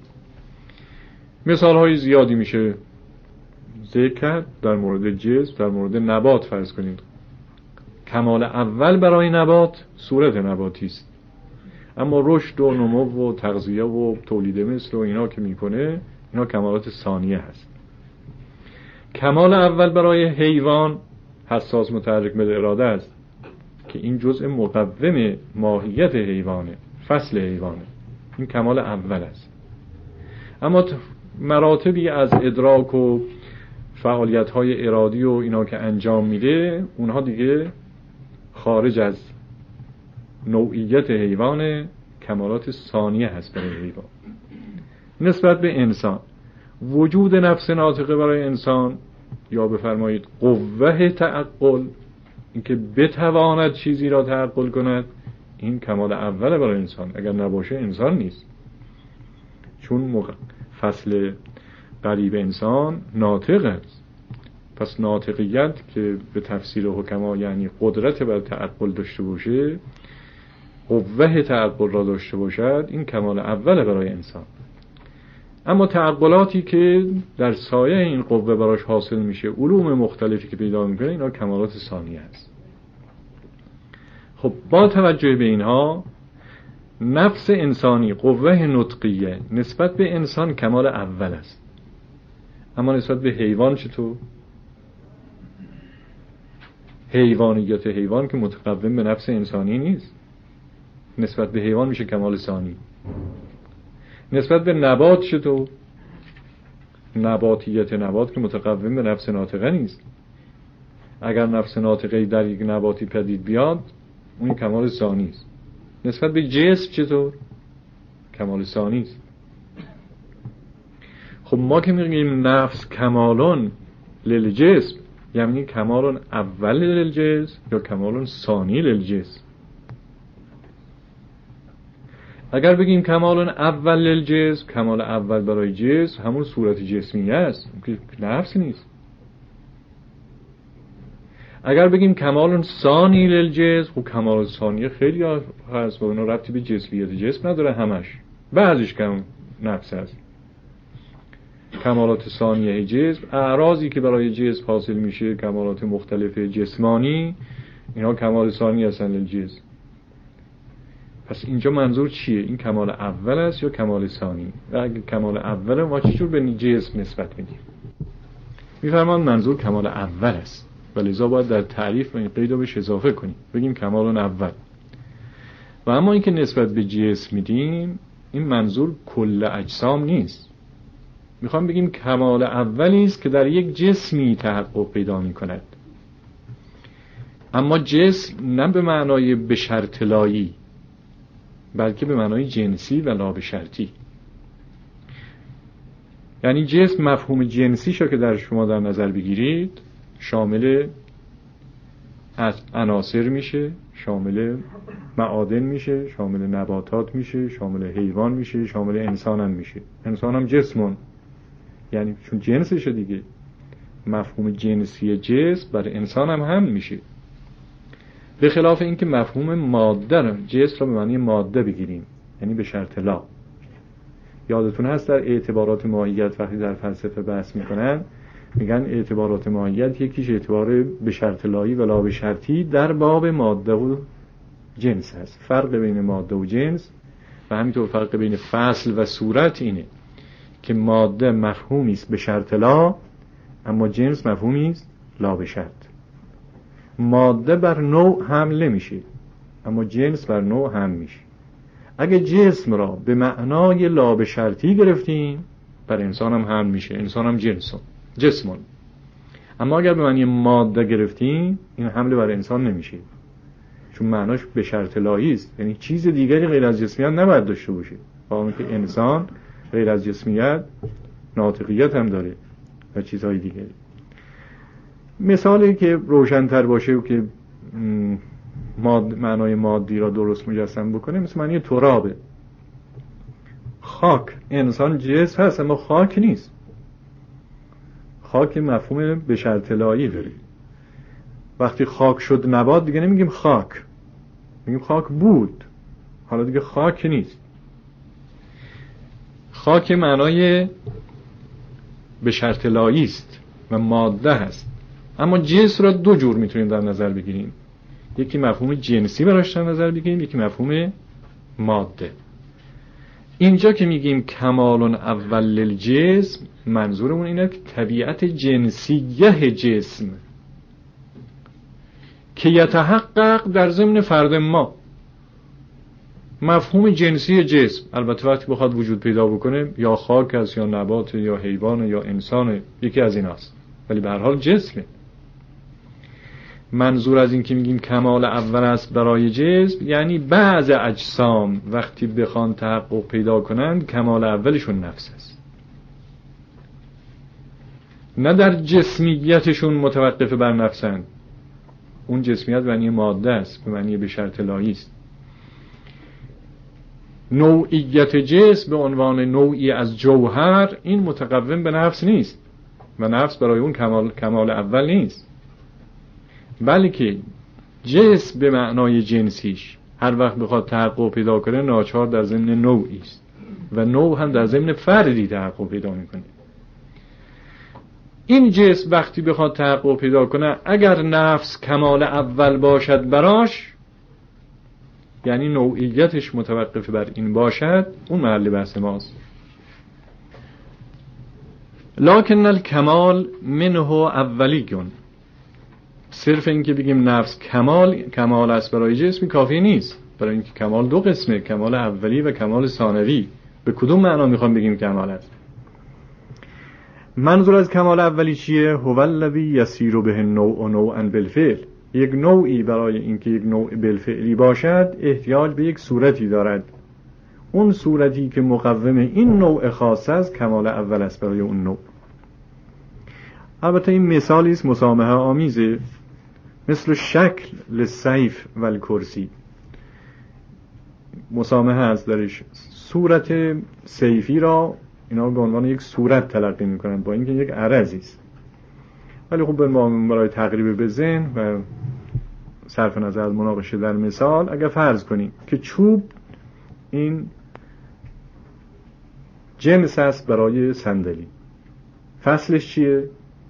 مثال های زیادی میشه ذکر در مورد جسم. در مورد نبات فرض کنید کمال اول برای نبات صورت نباتی است، اما رشد و نمو و تغذیه و تولید مثل و اینا که میکنه اینا کمالات ثانیه هست. کمال اول برای حیوان حساس متحرک به اراده است که این جزء مقوم ماهیت حیوانه، فصل حیوانه، این کمال اول است. اما مراتبی از ادراک و فعالیت‌های ارادی و اینا که انجام میده اونها دیگه خارج از نوعیت حیوان، کمالات ثانیه هست برای حیوان. نسبت به انسان وجود نفس ناطقه برای انسان یا بفرمایید قوه تعقل، اینکه بتواند چیزی را تعقل کند، این کمال اوله برای انسان. اگر نباشه انسان نیست، چون فصل قریب انسان ناطق است. پس ناطقیت که به تفسیر حکما یعنی قدرت بر تعقل داشته باشه، قوه تعقل را داشته باشد، این کمال اوله برای انسان. اما تعقلاتی که در سایه این قوه براش حاصل میشه، علوم مختلفی که پیدا میکنه، اینا کمالات ثانیه است. خب با توجه به اینها نفس انسانی قوه نطقیه نسبت به انسان کمال اول است. اما نسبت به حیوان چطور؟ حیوانیت حیوان که متقوم به نفس انسانی نیست، نسبت به حیوان میشه کمال ثانی. نسبت به نبات چطور؟ نباتیت نبات که متقوم به نفس ناطقه نیست. اگر نفس ناطقه در یک نباتی پدید بیاد اون کمال ثانی است. نسبت به جسم چطور؟ کمال ثانی است. خب ما که میگیم نفس کمالون للجسم، یعنی کمالون اول للجسم یا کمالون ثانی للجسم؟ اگر بگیم کمالون اول للجسم، کمال اول برای جسم همون صورت جسمیه است که نفس نیست. اگر بگیم کمالون ثانی للجسم، خب کمال ثانی خیلی هست و اونا ربطی به جسمیت جسم نداره، همش بعضیش کم نفس هست. کمالات ثانیه جسم، اعراضی که برای جسم حاصل میشه، کمالات مختلف جسمانی، اینا کمال ثانی هستن للجسم. پس اینجا منظور چیه؟ این کمال اول است یا کمال ثانی؟ و اگه کمال اوله ما چجور به جسم نسبت میدیم؟ میفرمان منظور کمال اول است و لذا باید در تعریف این قید رو بهش اضافه کنیم، بگیم کمال اول. و اما اینکه نسبت به جسم میدیم، این منظور کل اجسام نیست. میخوام بگیم کمال اولی است که در یک جسمی تحقق پیدا میکند. اما جسم نه به معنای به شرط لایی، بلکه به معنای جنسی و لا به شرطی. یعنی جسم مفهوم جنسی شو که در شما در نظر بگیرید شامل عناصر میشه، شامل معادن میشه، شامل نباتات میشه، شامل حیوان میشه، شامل انسان هم میشه. انسان هم جسمون، یعنی چون جنسشه دیگه. مفهوم جنسی جسم برای انسان هم میشه. به خلاف اینکه مفهوم ماده رو، جسم رو به معنی ماده بگیریم، یعنی به شرط لا. یادتون هست در اعتبارات ماهیت وقتی در فلسفه بحث میکنن میگن اعتبارات ماهیت یکیش اعتبار به شرط لایی و لا به شرطی در باب ماده و جنس هست. فرق بین ماده و جنس و همینطور فرق بین فصل و صورت اینه که ماده مفهومی است به شرط لا، اما جنس مفهومی است لا به شرط. ماده بر نوع حمل میشه، اما جنس بر نوع حمل میشه. اگه جسم را به معنای لا به شرطی گرفتیم، بر انسان هم حمل میشه، انسان هم جسمون. اما اگر به معنی ماده گرفتیم، این حمل بر انسان نمیشه، چون معناش به شرط لایی است، یعنی چیز دیگری غیر از جسمیت نباید داشته باشه. با اینکه انسان غیر از جسمیت ناطقیت هم داره و چیزهای دیگری. مثالی که روشن‌تر باشه و که معنای مادی را درست مجسم بکنه مثل معنی ترابه. خاک، انسان جسم هست اما خاک نیست. خاک مفهوم به شرط لایی داره. وقتی خاک شد نبات دیگه نمیگیم خاک، میگیم خاک بود، حالا دیگه خاک نیست. خاک معنای به شرط لایی است و ماده هست. اما جنس را دو جور میتونیم در نظر بگیریم، یکی مفهوم جنسی براش در نظر بگیریم، یکی مفهوم ماده. اینجا که میگیم کمال اول للجسم، منظورمون اینه که طبیعت جنسیه جسم که یتحقق در ضمن فرد ما. مفهوم جنسی جسم البته وقتی بخواد وجود پیدا بکنه یا خاک است یا نبات یا حیوان یا انسان، یکی از ایناست، ولی به هر حال جسمه. منظور از این که میگیم کمال اول است برای جسم، یعنی بعض اجسام وقتی بخوان تحقق پیدا کنند کمال اولشون نفس است، نه در جسمیتشون متوقف بر نفسند. اون جسمیت معنی ماده است، به معنی به شرط لایی است. نوعیت جسم به عنوان نوعی از جوهر این متقوم به نفس نیست و نفس برای اون کمال اول نیست، بلکه جسم به معنای جنسیش هر وقت بخواد تحقق پیدا کنه ناچار در ضمن نوعی است و نوع هم در ضمن فردی تحقق پیدا میکنه. این جسم وقتی بخواد تحقق پیدا کنه اگر نفس کمال اول باشد براش، یعنی نوعیتش متوقف بر این باشد، اون محل بحث ماست. لکن الکمال منه اولیون، صرف این که بگیم نفس کمال است برای جسم کافی نیست، برای اینکه کمال دو قسمه، کمال اولی و کمال ثانوی. به کدوم معنا میخوام بگیم کمال است؟ منظور از کمال اولی چیه؟ هو الذی یسیر به النوع نوعا بالفعل. یک نوعی برای اینکه یک نوع بالفعلی باشد احتیاج به یک صورتی دارد. اون صورتی که مقوم این نوع خاص است کمال اول است برای اون نوع. البته این مثالی است مسامحه آمیزه، مثل شکل للسیف و الکرسی. مسامحه است درش. صورت سیفی را اینا به عنوان یک صورت تلقی میکنن با اینکه یک عرضی است، ولی خب برای تقریب به ذهن و صرف نظر از مناقشه در مثال، اگر فرض کنیم که چوب این جنس است برای صندلی، فصلش چیه؟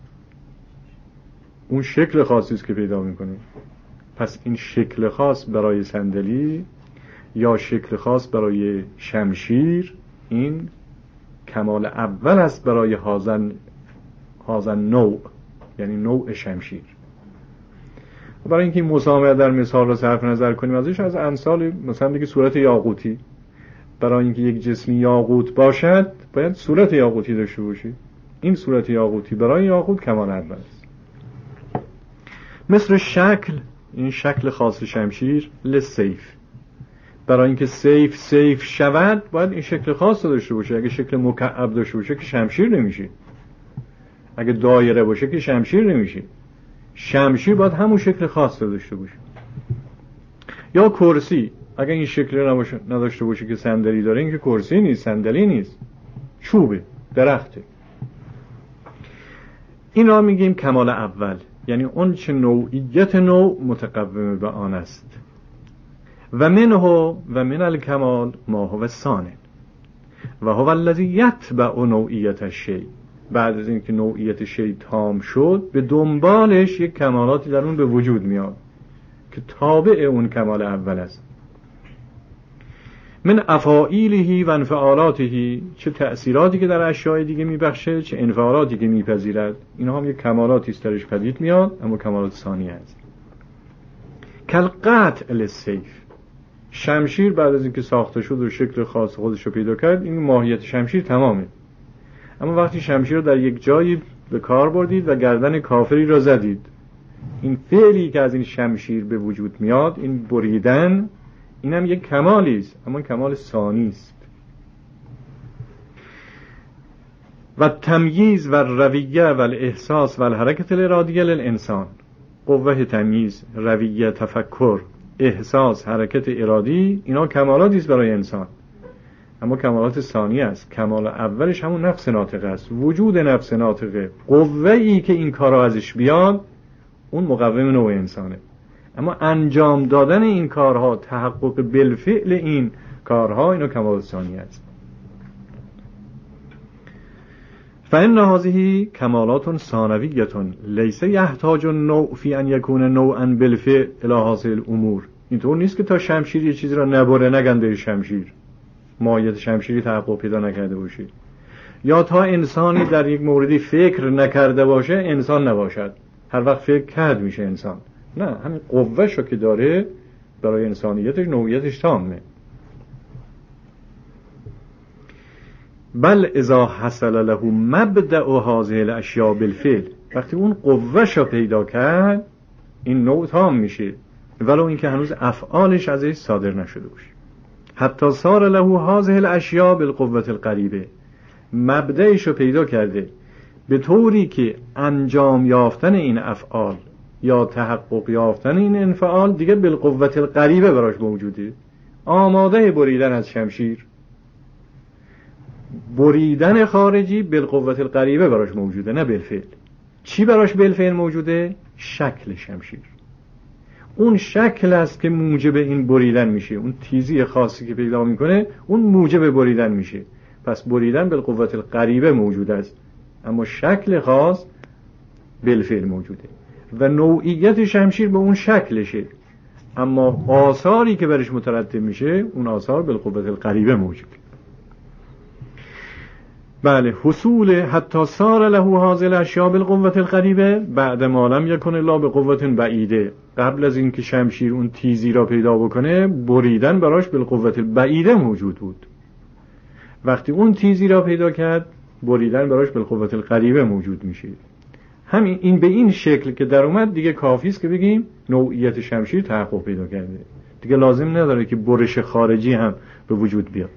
اون شکل خاصی است که پیدا میکنه. پس این شکل خاص برای صندلی یا شکل خاص برای شمشیر، این کمال اول است برای هازن نوع، یعنی نوع شمشیر. برای اینکه این مسامحه در مثال را صرف نظر کنیم ازش، از امثال مثلا دیگه صورت یاقوتی، برای اینکه یک جسمی یاقوت باشد باید صورت یاقوتی داشته باشه. این صورت یاقوتی برای یاقوت کمال اول است. مثل شکل، این شکل خاص شمشیر للسیف، برای اینکه سیف شود باید این شکل خاص داشته باشه. اگه شکل مکعب داشته باشه که شمشیر نمیشه، اگه دایره باشه که شمشیر نمیشه. شمشیر باید همون شکل خاص داشته باشه. یا کرسی، اگه این شکل نداشته باشه که صندلی داره، این که کرسی نیست، صندلی نیست، چوبه، درخته. این را میگیم کمال اول، یعنی اون چه نوعیت نوع متقوم به آن است. و من الکمال ما هو ثانی و هو الذی یتبع نوعیت الشیء. بعد از اینکه نوعیت شیء تام شد، به دنبالش یک کمالاتی در اون به وجود میاد که تابع اون کمال اول است. من افاعیله و انفعالاته، چه تأثیراتی که در اشیاء دیگه میبخشه، چه انفعالاتی که میپذیرد، اینها هم یک کمالاتی است درش پدید میاد، اما کمالات ثانیه است. کالقطع للسیف، شمشیر بعد از اینکه ساخته شد و شکل خاص خودش رو پیدا کرد، این ماهیت شمشیر تمامه. اما وقتی شمشیر رو در یک جایی به کار بردید و گردن کافری را زدید، این فعلی که از این شمشیر به وجود میاد، این بریدن، اینم یک کمالی است، اما کمال ثانی است. و تمییز و رویه و الاحساس و الحرکت الارادیه للانسان، قوه تمییز، رویه، تفکر، احساس، حرکت ارادی، اینا کمالاتی است برای انسان، اما کمالات ثانی است. کمال اولش همون نفس ناطقه است، وجود نفس ناطقه، قوه‌ای که این کارا ازش بیاد، اون مقوم نوع انسانه. اما انجام دادن این کارها، تحقق بالفعل این کارها، اینا کمال ثانی است. فإن هذه کمالات ثانویة لیس یحتاج النوع فی ان یکون نوعا بالفعل الی حاصل الامور. اینطور نیست که تا شمشیر یه چیزی را نبره نگنده شمشیر، ماهیت شمشیری تحقق پیدا نکرده باشه، یا تا انسانی در یک موردی فکر نکرده باشه انسان نباشد. هر وقت فکر کرد میشه انسان. نه، همین قوه‌شو که داره برای انسانیتش، نوعیتش تامه. بل اذا حصل له مبدأ هذه الاشیاء بالفعل، وقتی اون قوه‌شو پیدا کرد این نوع تام میشه، ولو اینکه هنوز افعالش ازش صادر نشده باشه. حتی صار له هذه الاشیاء بالقوة القریبه، مبدأشو پیدا کرده به طوری که انجام یافتن این افعال یا تحقق یافتن این انفعال دیگه بالقوة القریبه براش موجوده. آماده بریدن از شمشیر، بریدن خارجی بالقوة القریبه براش موجوده، نه بالفعل. چی براش بالفعل موجوده؟ شکل شمشیر. اون شکل است که موجب این بریدن میشه، اون تیزی خاصی که پیدا میکنه اون موجب بریدن میشه. پس بریدن بالقوة القریبه موجود است، اما شکل خاص بالفعل موجوده و نوعیت شمشیر به اون شکلشه، اما آثاری که برش مترتب میشه اون آثار بالقوة القریبه موجوده. بله، حصول حتی صار له هذه الاشیاء بالقوة القریبه بعد ما لم یکن الا بقوة بعیده. قبل از اینکه شمشیر اون تیزی را پیدا بکنه، بریدن براش بالقوة البعیده موجود بود. وقتی اون تیزی را پیدا کرد بریدن براش بالقوة القریبه موجود میشه. همین این به این شکل که در اومد دیگه کافی است که بگیم نوعیت شمشیر تحقق پیدا کرده، دیگه لازم نداره که برش خارجی هم به وجود بیاد.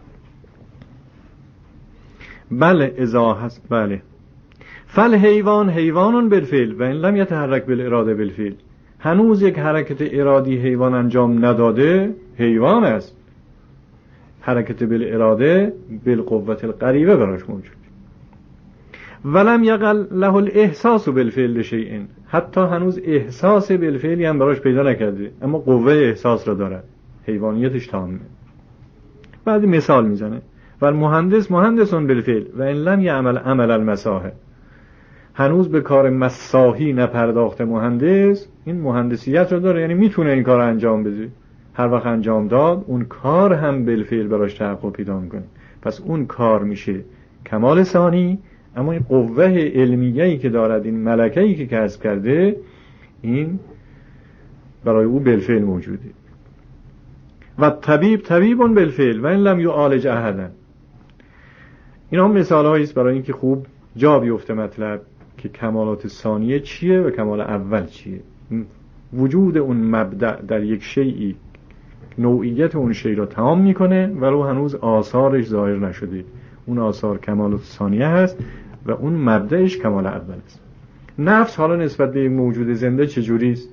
بله اذا هست، بله فل حیوان بالفعل و این لم یتحرک بالاراده بالفعل، هنوز یک حرکت ارادی حیوان انجام نداده، حیوان است، حرکت بالاراده بالقوة القریبه براش موجود. ولم یقل له الاحساس بالفعل شیء، حتی هنوز احساس بالفعلی هم براش پیدا نکرده، اما قوه احساس را داره، حیوانیتش تامه. بعد مثال میزنه و المهندس مهندسون بالفعل و ان لم یعمل عمل المساحه، هنوز به کار مساحی نپرداخته مهندس، این مهندسیت رو داره، یعنی میتونه این کار انجام بده، هر وقت انجام داد اون کار هم بالفعل براش تحقق پیدا میکنه، پس اون کار میشه کمال ثانی. اما این قوه علمیه‌ای که دارد، این ملکه‌ای که کسب کرده، این برای او بالفعل موجوده. و طبیبون بالفعل و این لم یعالج احدا. این هم مثال هایی است برای اینکه خوب جا بیفته مطلب که کمالات ثانیه چیه و کمال اول چیه. وجود اون مبدأ در یک شیئی نوعیت اون شی را تمام میکنه ولو هنوز آثارش ظاهر نشده، اون آثار کمالات ثانیه هست و اون مبدأش کمال اول است. نفس حالا نسبت به موجود زنده چجوری است؟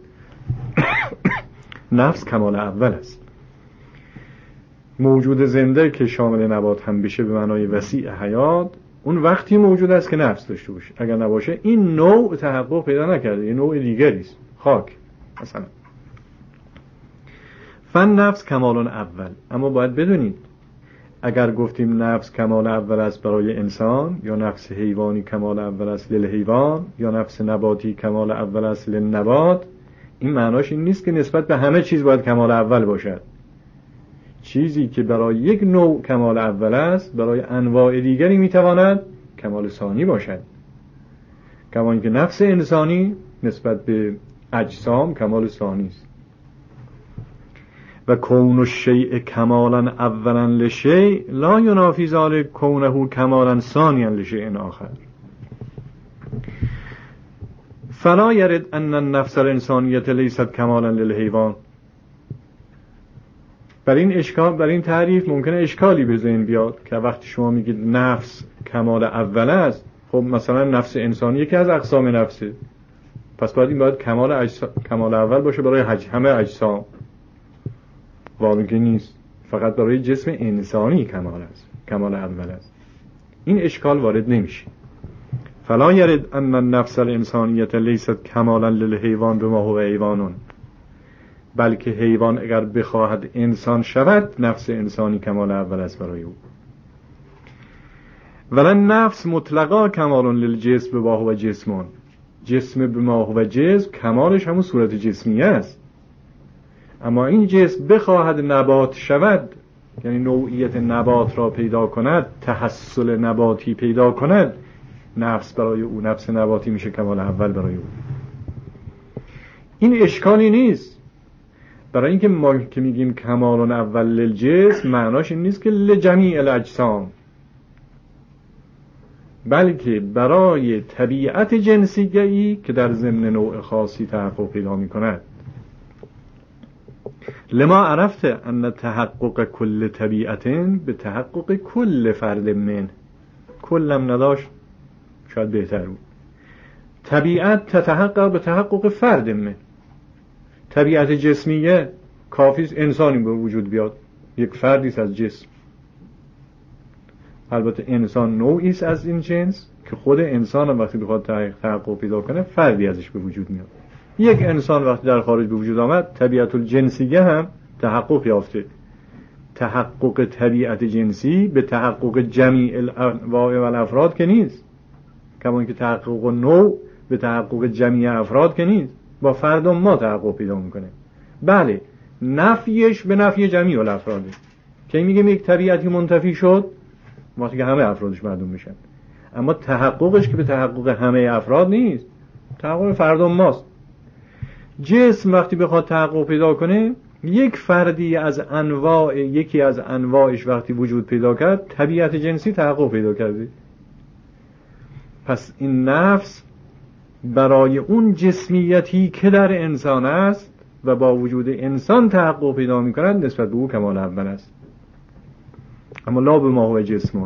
نفس کمال اول است. موجود زنده که شامل نبات هم بشه به معنای وسیع حیات، اون وقتی موجود است که نفس داشته باشه، اگر نباشه این نوع تحقق پیدا نکرده، یه نوع دیگری است، خاک مثلا. فن نفس کمال اول. اما باید بدونید اگر گفتیم نفس کمال اول است برای انسان، یا نفس حیوانی کمال اول است للحیوان، یا نفس نباتی کمال اول است للنبات، این معناش این نیست که نسبت به همه چیز باید کمال اول باشد. چیزی که برای یک نوع کمال اول است برای انواع دیگری میتواند کمال ثانی باشد. کما اینکه نفس انسانی نسبت به اجسام کمال ثانی است. و کون الشیء کمالا اولا لشیء لا ینافی ذلک کونه کمالا ثانیا لشیء آخر. فلا یرد ان النفس الانسانیه لیست کمالا للحیوان. بر این اشکال، بر این تعریف ممکنه اشکالی به ذهن بیاد که وقتی شما میگید نفس کمال اول است، خب مثلا نفس انسانی یکی از اقسام نفسه، پس باید این باید کمال اول باشه برای همه اجسام. واقعی نیست، فقط برای جسم انسانی کمال است، کمال اول است. این اشکال وارد نمیشه. فلا یرد ان النفس الانسانیه لیست کمالا للحیوان بما هو حیوان، بلکه حیوان اگر بخواهد انسان شود نفس انسانی کمال اول است برای او. ولن نفس مطلقا کمال للجسم بما هو جسم، جسم بما هو جسم کمالش همون صورت جسمیه است. اما این جسم بخواهد نبات شود، یعنی نوعیت نبات را پیدا کند، تحصل نباتی پیدا کند، نفس برای او، نفس نباتی میشه کمال اول برای او. این اشکالی نیست، برای اینکه ما که میگیم کمال اول للجسم معناش این نیست که لجمیع الاجسام، بلکه برای طبیعت جنسیه‌ای که در ضمن نوع خاصی تحقق پیدا میکند. لما عرفت ان تحقق کل طبیعت به تحقق کل فرد من، کلم نداشت شاید بهتر بود. طبیعت تتحقق به تحقق فرد من. طبیعت جسمیه کافی انسانی به وجود بیاد، یک فردی از جسم. البته انسان نوعی است از این جنس که خود انسان هم وقتی بخواد تحقق پیدا کنه فردی ازش به وجود میاد. یک انسان وقتی در خارج به وجود آمد طبیعت الجنسیه هم تحقق یافته. تحقق طبیعت جنسی به تحقق جمیع الانواع و الافراد که نیست، کما اینکه تحقق نوع به تحقق جمیع افراد که نیست. با فرد ما تحقق پیدا میکنه. بله نفیش به نفی جمیع الافراده، که میگه یک طبیعتی منتفی شد وقتی که همه افرادش معدوم میشن، اما تحققش که به تحقق همه افراد نیست، تحقق فرد ماست. جسم وقتی بخواد تحقق پیدا کنه، یک فردی از انواع، یکی از انواعش وقتی وجود پیدا کرد، طبیعت جنسی تحقق پیدا کرده. پس این نفس برای اون جسمیتی که در انسان است و با وجود انسان تحقق پیدا می کند نسبت به او کمال اول است. اما لا به ما هو جسمون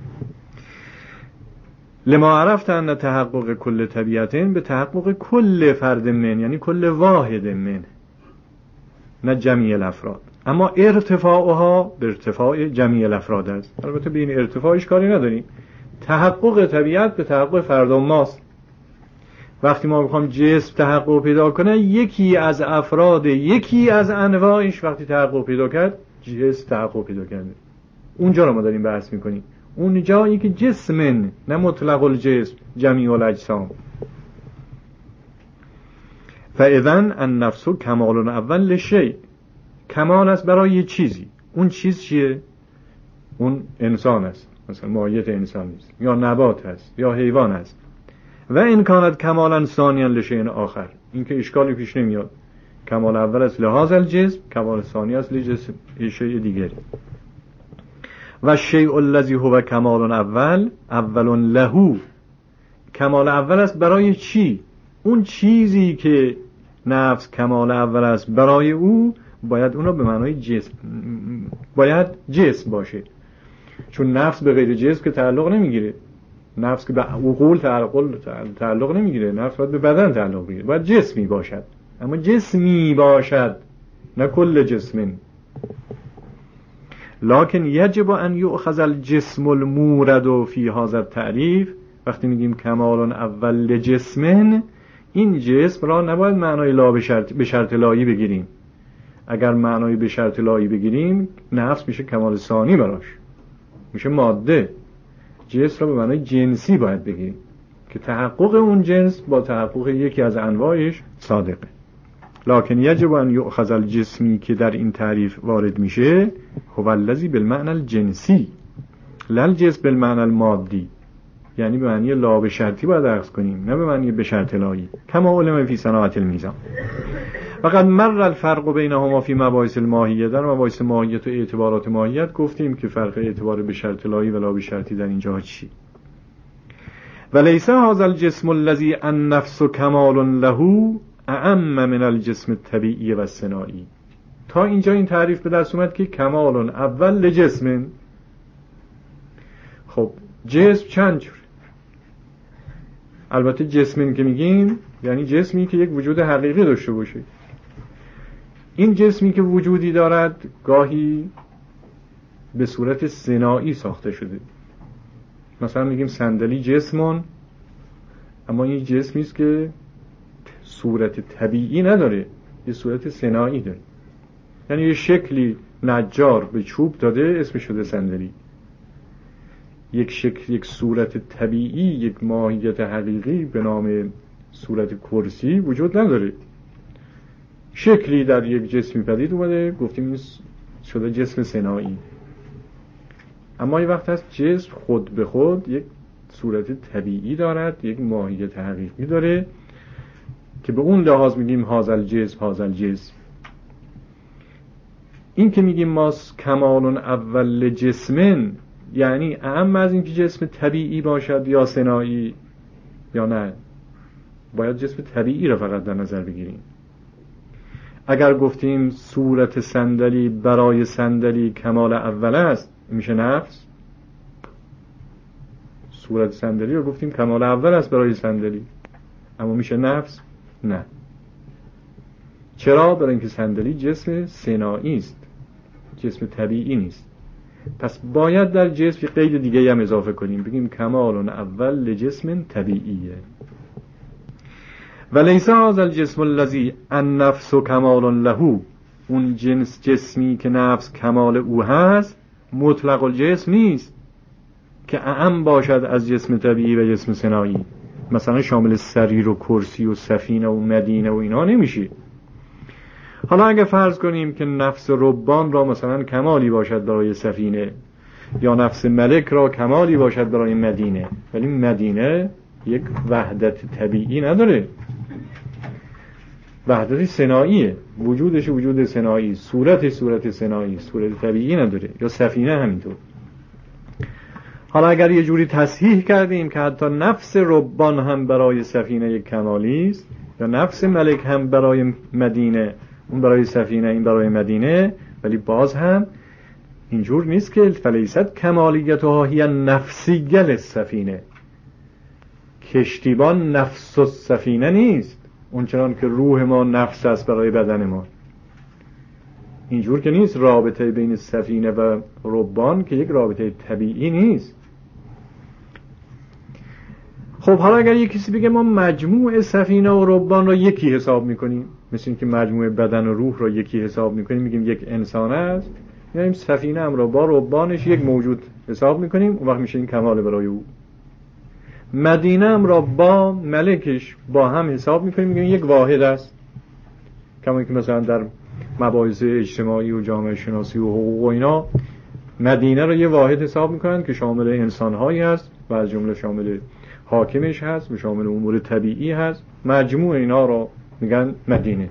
لما عرفت ان تحقق کل طبیعتین به تحقق کل فرد من، یعنی کل واحد من، نه جمیع الافراد. اما ارتفاعها به ارتفاع جمیع الافراد است. البته به این ارتفاعش کاری نداریم. تحقق طبیعت به تحقق فرد ماست. وقتی ما میخوام جسم تحقق پیدا کنه، یکی از افراد یکی از انواعش وقتی تحقق پیدا کرد، جسم تحقق پیدا کرده. اونجا رو ما داریم بحث میکنیم. اون جایی که جسمن، نه مطلق الجسم، جمیع الاجسام. فاذن النفس کمال اول لشیء، کمال است برای چیزی. اون چیز چیه؟ اون انسان است، مثلا ماهیت انسان است، یا نبات است، یا حیوان است. و این کانت کمالا ثانیا لشیء آخر، این که اشکالی پیش نمیاد. کمال اول است لحاظ الجسم، کمال ثانی است لجسم شیء دیگری. و شیء الذی هو کمال اول له، کمال اول است برای چی؟ اون چیزی که نفس کمال اول است برای او باید اونو به معنای جسم، باید جسم باشه. چون نفس به غیر جسم که تعلق نمیگیره. نفس که به عقول تعلق نمیگیره. نفس باید به بدن تعلق بگیره. باید جسمی باشد. اما جسمی باشد، نه کل جسمین. لکن یجب ان یؤخذ الجسم المورد فی هذا التعریف. وقتی میگیم کمال اول لجسمن، این جسم را نباید معنای لا به شرط لایی بگیریم. اگر معنای به شرط لایی بگیریم، نفس میشه کمال ثانی براش، میشه ماده. جنس را به معنای جنسی باید بگیریم که تحقق اون جنس با تحقق یکی از انواعش صادقه. لکن یجب ان یؤخذ الجسمی که در این تعریف وارد میشه هو الذی بالمعنى الجنسی لا الجسم بالمعنى المادی، یعنی به معنی لا به شرطی باید اخذ کنیم، نه به معنی به شرط لایی. کما علم فی صناعة المیزان. فقط مر الفرق بینهما فی مباحث الماهیه. در مباحث ماهیت و اعتبارات ماهیت گفتیم که فرق اعتبار به شرط لایی و لا به شرطی در اینجا چی. ولیس هذا الجسم الذی النفس کمال له اعم من الجسم الطبیعی و الصناعی. تا اینجا این تعریف به دست اومد که کمال اول لجسم. خب جسم چند جور؟ البته جسمی که میگیم یعنی جسمی که یک وجود حقیقی داشته باشه. این جسمی که وجودی دارد گاهی به صورت صناعی ساخته شده. مثلا میگیم صندلی جسمون، اما این جسمی است که صورت طبیعی نداره، یه صورت صناعی داره. یعنی یه شکلی نجار به چوب داده اسم شده صندلی. یک شکل، یک صورت طبیعی، یک ماهیت حقیقی به نام صورت کرسی وجود نداره. شکلی در یک جسمی پدید اومده، گفتیم این شده جسم صناعی. اما یه وقت هست جسم خود به خود یک صورت طبیعی دارد، یک ماهیت حقیقی داره که به اون لحاظ میگیم هذا الجسم. این که میگیم ما کمال اول جسمن، یعنی اهم از این که جسم طبیعی باشد یا صناعی یا نه، باید جسم طبیعی را فقط در نظر بگیریم. اگر گفتیم صورت صندلی برای صندلی کمال اول است، میشه نفس. صورت صندلی رو گفتیم کمال اول است برای صندلی، اما میشه نفس؟ نه. چرا؟ برای اینکه صندلی جسم صناعی است، جسم طبیعی نیست. پس باید در جسم قید دیگه هم اضافه کنیم، بگیم کمال اول لجسم طبیعیه. ولیس هذا الجسم الذی النفس کمال له، اون جسمی که نفس کمال او هست مطلق الجسم نیست که اعم باشد از جسم طبیعی و جسم صناعی. مثلا شامل سریر و کرسی و سفینه و مدینه و اینا نمیشه. حالا اگه فرض کنیم که نفس ربان را مثلا کمالی باشد برای سفینه، یا نفس ملک را کمالی باشد برای مدینه، ولی مدینه یک وحدت طبیعی نداره، وحدت صناعیه، وجودش وجود صناعی، صورت صناعی، صورت طبیعی نداره. یا سفینه همینطور. حالا اگر یه جوری تصحیح کردیم که حتی نفس ربان هم برای سفینه یک کمالی است یا نفس ملک هم برای مدینه، اون برای سفینه این برای مدینه، ولی باز هم اینجور نیست که فلیست کمالیتها هی نفسیه للسفینه، کشتیبان نفس السفینه نیست اونچنان که روح ما نفس است برای بدن ما. اینجور که نیست. رابطه بین سفینه و ربان که یک رابطه طبیعی نیست. خب حالا اگر یک کسی بگه ما مجموع سفینه و ربان را یکی حساب میکنیم، مثل این که مجموع بدن و روح را یکی حساب میکنیم، میگیم یک انسان است، میگیم سفینه هم را با ربانش یک موجود حساب میکنیم، اون وقت میشه این کمال برای او. مدینه هم را با ملکش با هم حساب میکنیم، میگیم یک واحد است. کما که مثلا در مباحث اجتماعی و جامعه شناسی و حقوق و اینا مدینه را یه واحد حساب میکنن که شامل انسانهایی هست و از جمله شامل حاکمش هست و شامل امور طبیعی هست، مجموع اینا را میگن مدینه.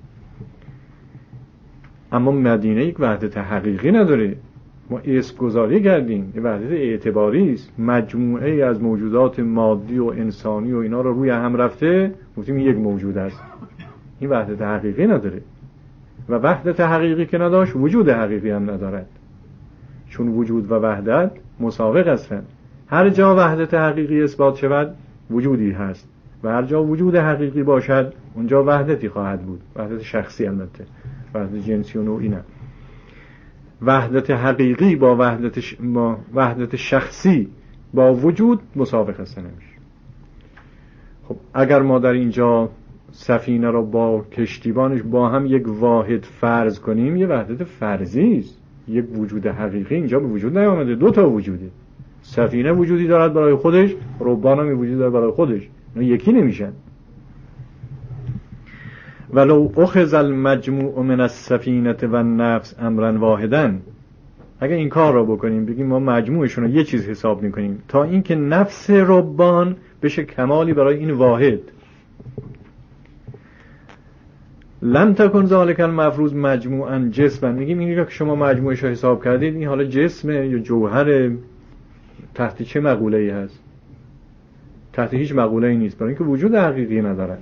اما مدینه یک وحدت حقیقی نداره. ما اسم گذاری کردیم، یه وحدت اعتباری است، مجموعه از موجودات مادی و انسانی و اینا رو روی هم رفته گفتیم یک موجود است. این وحدت حقیقی نداره و وحدت حقیقی که نداشت وجود حقیقی هم ندارد، چون وجود و وحدت مساوق هستند. هر جا وحدت حقیقی اثبات شود وجودی هست و هر جا وجود حقیقی باشد اونجا وحدتی خواهد بود، وحدت شخصی البته، وحدت جنسی و نوعی نه. وحدت حقیقی با وحدت شخصی با وجود مساوق هست نمیشه. خب اگر ما در اینجا سفینه را با کشتیبانش با هم یک واحد فرض کنیم، یه وحدت فرضی است، یک وجود حقیقی اینجا به وجود نیامده. دو تا وجوده، سفینه وجودی دارد برای خودش، ربان هم وجودی دارد برای خودش، اینا یکی نمیشن. ولو اخذ المجموع من السفینه و النفس امرا واحدا، اگه این کار را بکنیم بگیم ما مجموعشون رو یه چیز حساب میکنیم تا اینکه نفس ربان بشه کمالی برای این واحد، لم تکن ذالک المفروض مجموعا جسما، میگیم این که شما مجموعش رو حساب کردید این حالا جسمه یا جوهر، تحت چه مقوله‌ای هست؟ تحت هیچ مقوله‌ای نیست، برای اینکه وجود حقیقی نداره.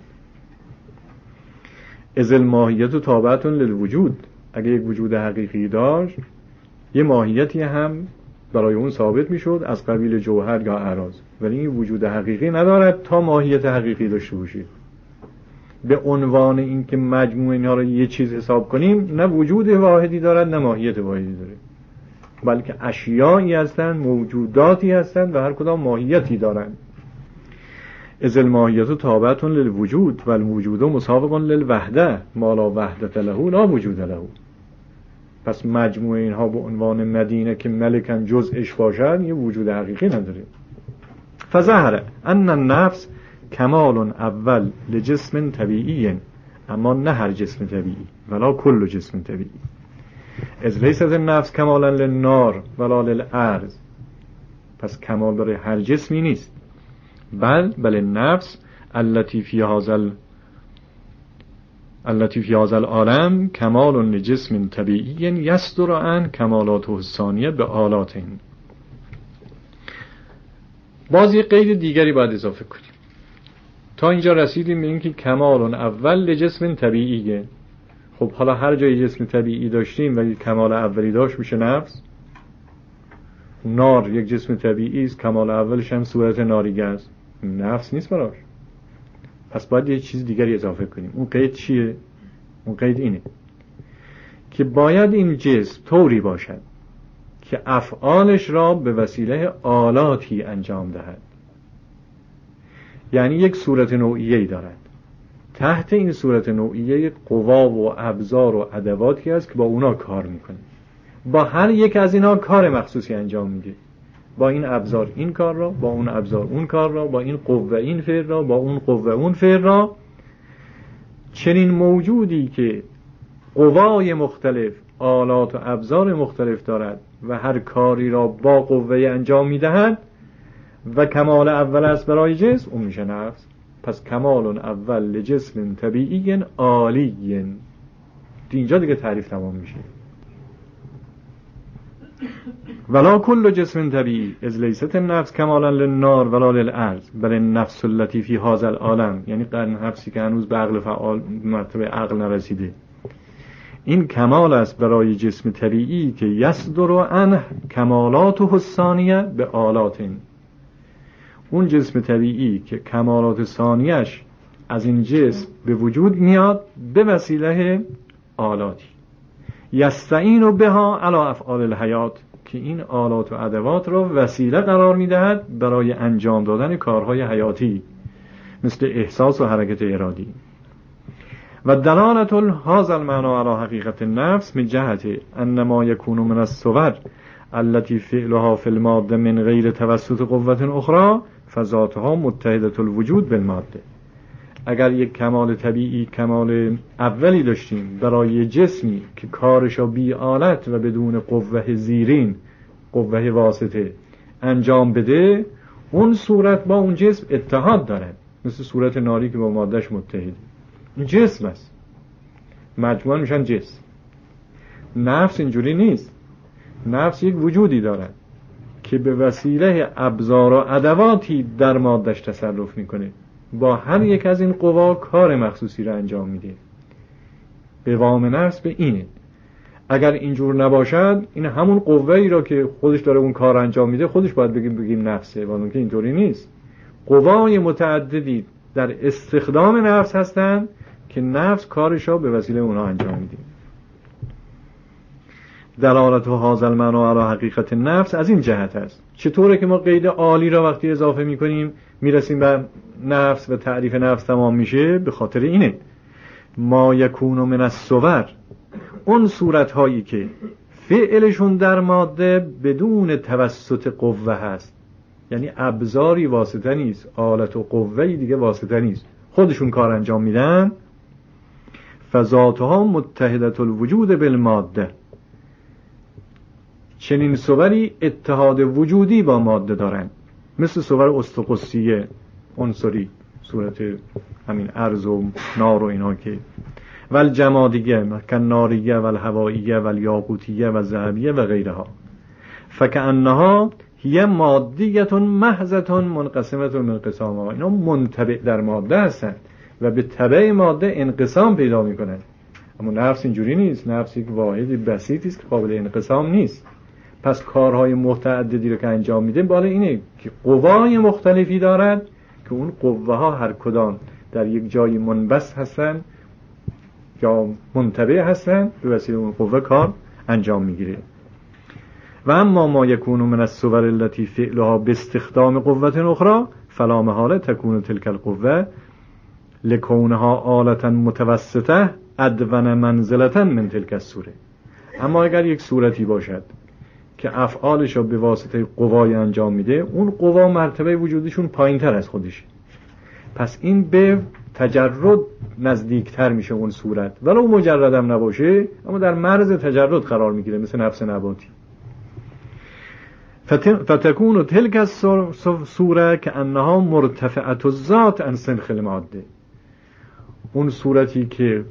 از الماهیت تابعة للوجود، اگه یک وجود حقیقی داشت یه ماهیتی هم برای اون ثابت میشد از قبیل جوهر یا اعراض، ولی این وجود حقیقی ندارد تا ماهیت حقیقی داشته باشه. به عنوان اینکه مجموع اینها رو یه چیز حساب کنیم، نه وجود واحدی دارد نه ماهیت واحدی داره، بلکه اشیایی هستند، موجوداتی هستند و هر کدام ماهیتی دارند. از الماهیت تابعة للوجود و الوجود مساوق للوحده ما لا وحدت له لا وجود له. پس مجموع اینها به عنوان مدینه که ملکن جزءش باشد یه وجود حقیقی نداره. فظهر ان النفس کمال اول لجسم طبیعی، اما نه هر جسم طبیعی ولا کل جسم طبیعی. از لیست النفس کمالا للنار ولا للارض، پس کمال برای هر جسمی نیست، بل النفس التي في هذا العالم کمال لجسم طبیعی یصدر عن کمالاته الثانیه به آلاتین. باز یک قید دیگری باید اضافه کنیم. تا اینجا رسیدیم به اینکه کمال اول لجسم طبیعیه. خب حالا هر جای جسم طبیعی داشتیم ولی کمال اولی داشت میشه نفس. نار یک جسم طبیعی است، کمال اولش هم صورت ناریگه است، نفس نیست براش. پس باید یه چیز دیگری اضافه کنیم. اون قید چیه؟ اون قید اینه که باید این جسم طوری باشد که افعالش را به وسیله آلاتی انجام دهد، یعنی یک صورت نوعیه‌ای دارد. تحت این صورت نوعیه قوا و ابزار و ادواتی هست که با اونا کار میکنه، با هر یک از اینا کار مخصوصی انجام میده. با این ابزار این کار را، با اون ابزار اون کار را، با این قوه این فعل را، با اون قوه اون فعل را. چنین موجودی که قوای مختلف، آلات و ابزار مختلف دارد و هر کاری را با قوه انجام میدهد و کمال اول است برای جسم، اون میشه نفس. پس کمال اول لجسم طبیعی عالی. اینجا دیگه تعریف تمام میشه. ولا کل جسم طبیعی از لیست النفس کمالا للنار ولا للارض بل النفس التي في هذا العالم، یعنی نفسی که هنوز به عقل فعال مرتبه عقل نرسیده. این کمال است برای جسم طبیعی که یصدر عنه کمالات الثانیه به آلات. اون جسم طبیعی که کمالات ثانیش از این جسم به وجود میاد به وسیله آلاتی یستعین بها علی افعال الحیات، که این آلات و ادوات را وسیله قرار میدهد برای انجام دادن کارهای حیاتی مثل احساس و حرکت ارادی. و دلالت هذا المعنى على حقیقت النفس من جهت ان ما يكون من الصور التي فعلها في الماده من غیر توسط قوة اخرى فذاتها متحدة الوجود بالماده. اگر یک کمال طبیعی، کمال اولی داشتیم برای جسمی که کارشا بی آلت و بدون قوه زیرین، قوه واسطه انجام بده، اون صورت با اون جسم اتحاد داره، مثل صورت ناری که با مادهش متحده. این جسم است، مجموعاً میشن جسم. نفس اینجوری نیست. نفس یک وجودی داره که به وسیله ابزار و ادواتی در مادهش تصرف میکنه، با هر یک از این قوا کار مخصوصی رو انجام میده. قوام نفس به اینه. اگر اینجور نباشد، این همون قوه‌ای را که خودش داره اون کار انجام میده خودش باید بگیم نفسه، ولی که اینطوری نیست. قوای متعددی در استخدام نفس هستند که نفس کارش را به وسیله اونها انجام میده. دلالت و هذا المعنى علی حقیقت نفس از این جهت است. چطوره که ما قید عالی را وقتی اضافه میکنیم میرسیم به نفس و تعریف نفس تمام میشه؟ به خاطر اینه. ما یکون من الصور، اون صورت هایی که فعلشون در ماده بدون توسط قوه هست، یعنی ابزاری واسطه نیست، آلت و قوهی دیگه واسطه نیست، خودشون کار انجام میدن، فذاتها متحدة الوجود بالماده، چنین صوری اتحاد وجودی با ماده دارن، مثل صور استقصیه عنصری، صورت همین ارض و نار و اینا که ول جمادیه کناریه ول هواییه ول یاقوتیه و ذهبیه و غیرها، فکأنها هی مادیه محضه منقسمه من قسامها، اینا منتبع در ماده هستن و به تبع ماده انقسام پیدا میکنن. اما نفس اینجوری نیست. نفس یک واحد بسیطی است که قابل انقسام نیست. پس کارهای متعددی رو که انجام میده بالا اینه که قوای مختلفی دارد که اون قوه ها هر کدام در یک جای منبث هستن یا منتبع هستن، به وسیله اون قوه کار انجام میگیره. و اما ما یکون من الصور التي فعلها باستخدام قوة اخرى فلا محاله تكون تلك القوه لكونها آلة متوسطه ادون منزلة من تلك الصوره. اما اگر یک صورتی باشد که افعالش رو به واسطه قوای انجام میده، اون قوا مرتبه وجودشون پایین‌تر از خودشه، پس این به تجرد نزدیکتر میشه اون صورت، ولو مجرد هم نباشه اما در مرز تجرد قرار میگیره، مثل نفس نباتی. فتكون تلك الصوره كأنها مرتفعة الذات عن سنخ الماده، اون صورتی که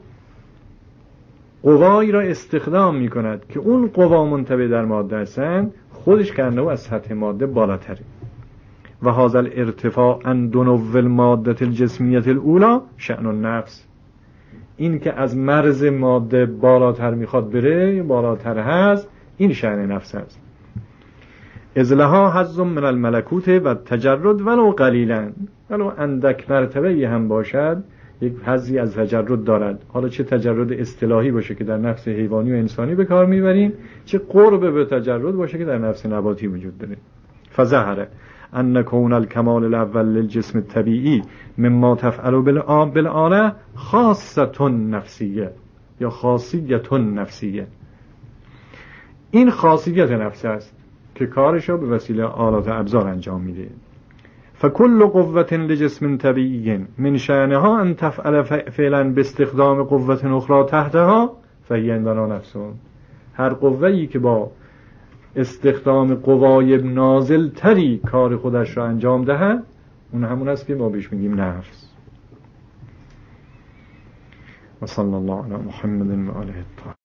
قوایی را استخدام می کند که اون قوا منتبع در ماده هستند، خودش کنه از سطح ماده بالاتره. و هذا الارتفاع عن دنو الماده الجسمیه الاولى شأن النفس، این که از مرز ماده بالاتر میخواد بره، بالاتر هست، این شأن نفس است. اذ لها حظ من الملکوت و تجرد ولو قلیلا، ولو اندک مرتبه هم باشد یک حظی از تجرد دارد. حالا چه تجرد اصطلاحی باشه که در نفس حیوانی و انسانی به کار میبریم، چه قرب به تجرد باشه که در نفس نباتی وجود داره. فظهر ان کون الکمال الاول للجسم الطبیعی مما تفعل بالآله خاصة نفسیه یا خاصیت نفسیه، این خاصیت نفس است که کارشو به وسیله آلات ابزار انجام میده. فكل قوة لجسم طبيعي من شأنها أن تفعل فعلا باستخدام قوة أخرى تحتها فهي عندنا نفسه. هر قوه‌ای که با استخدام قوای نازل تری کار خودش را انجام دهد، اون همون است که ما بهش میگیم نفس. و صلی الله علی محمد و آله الطاهرین.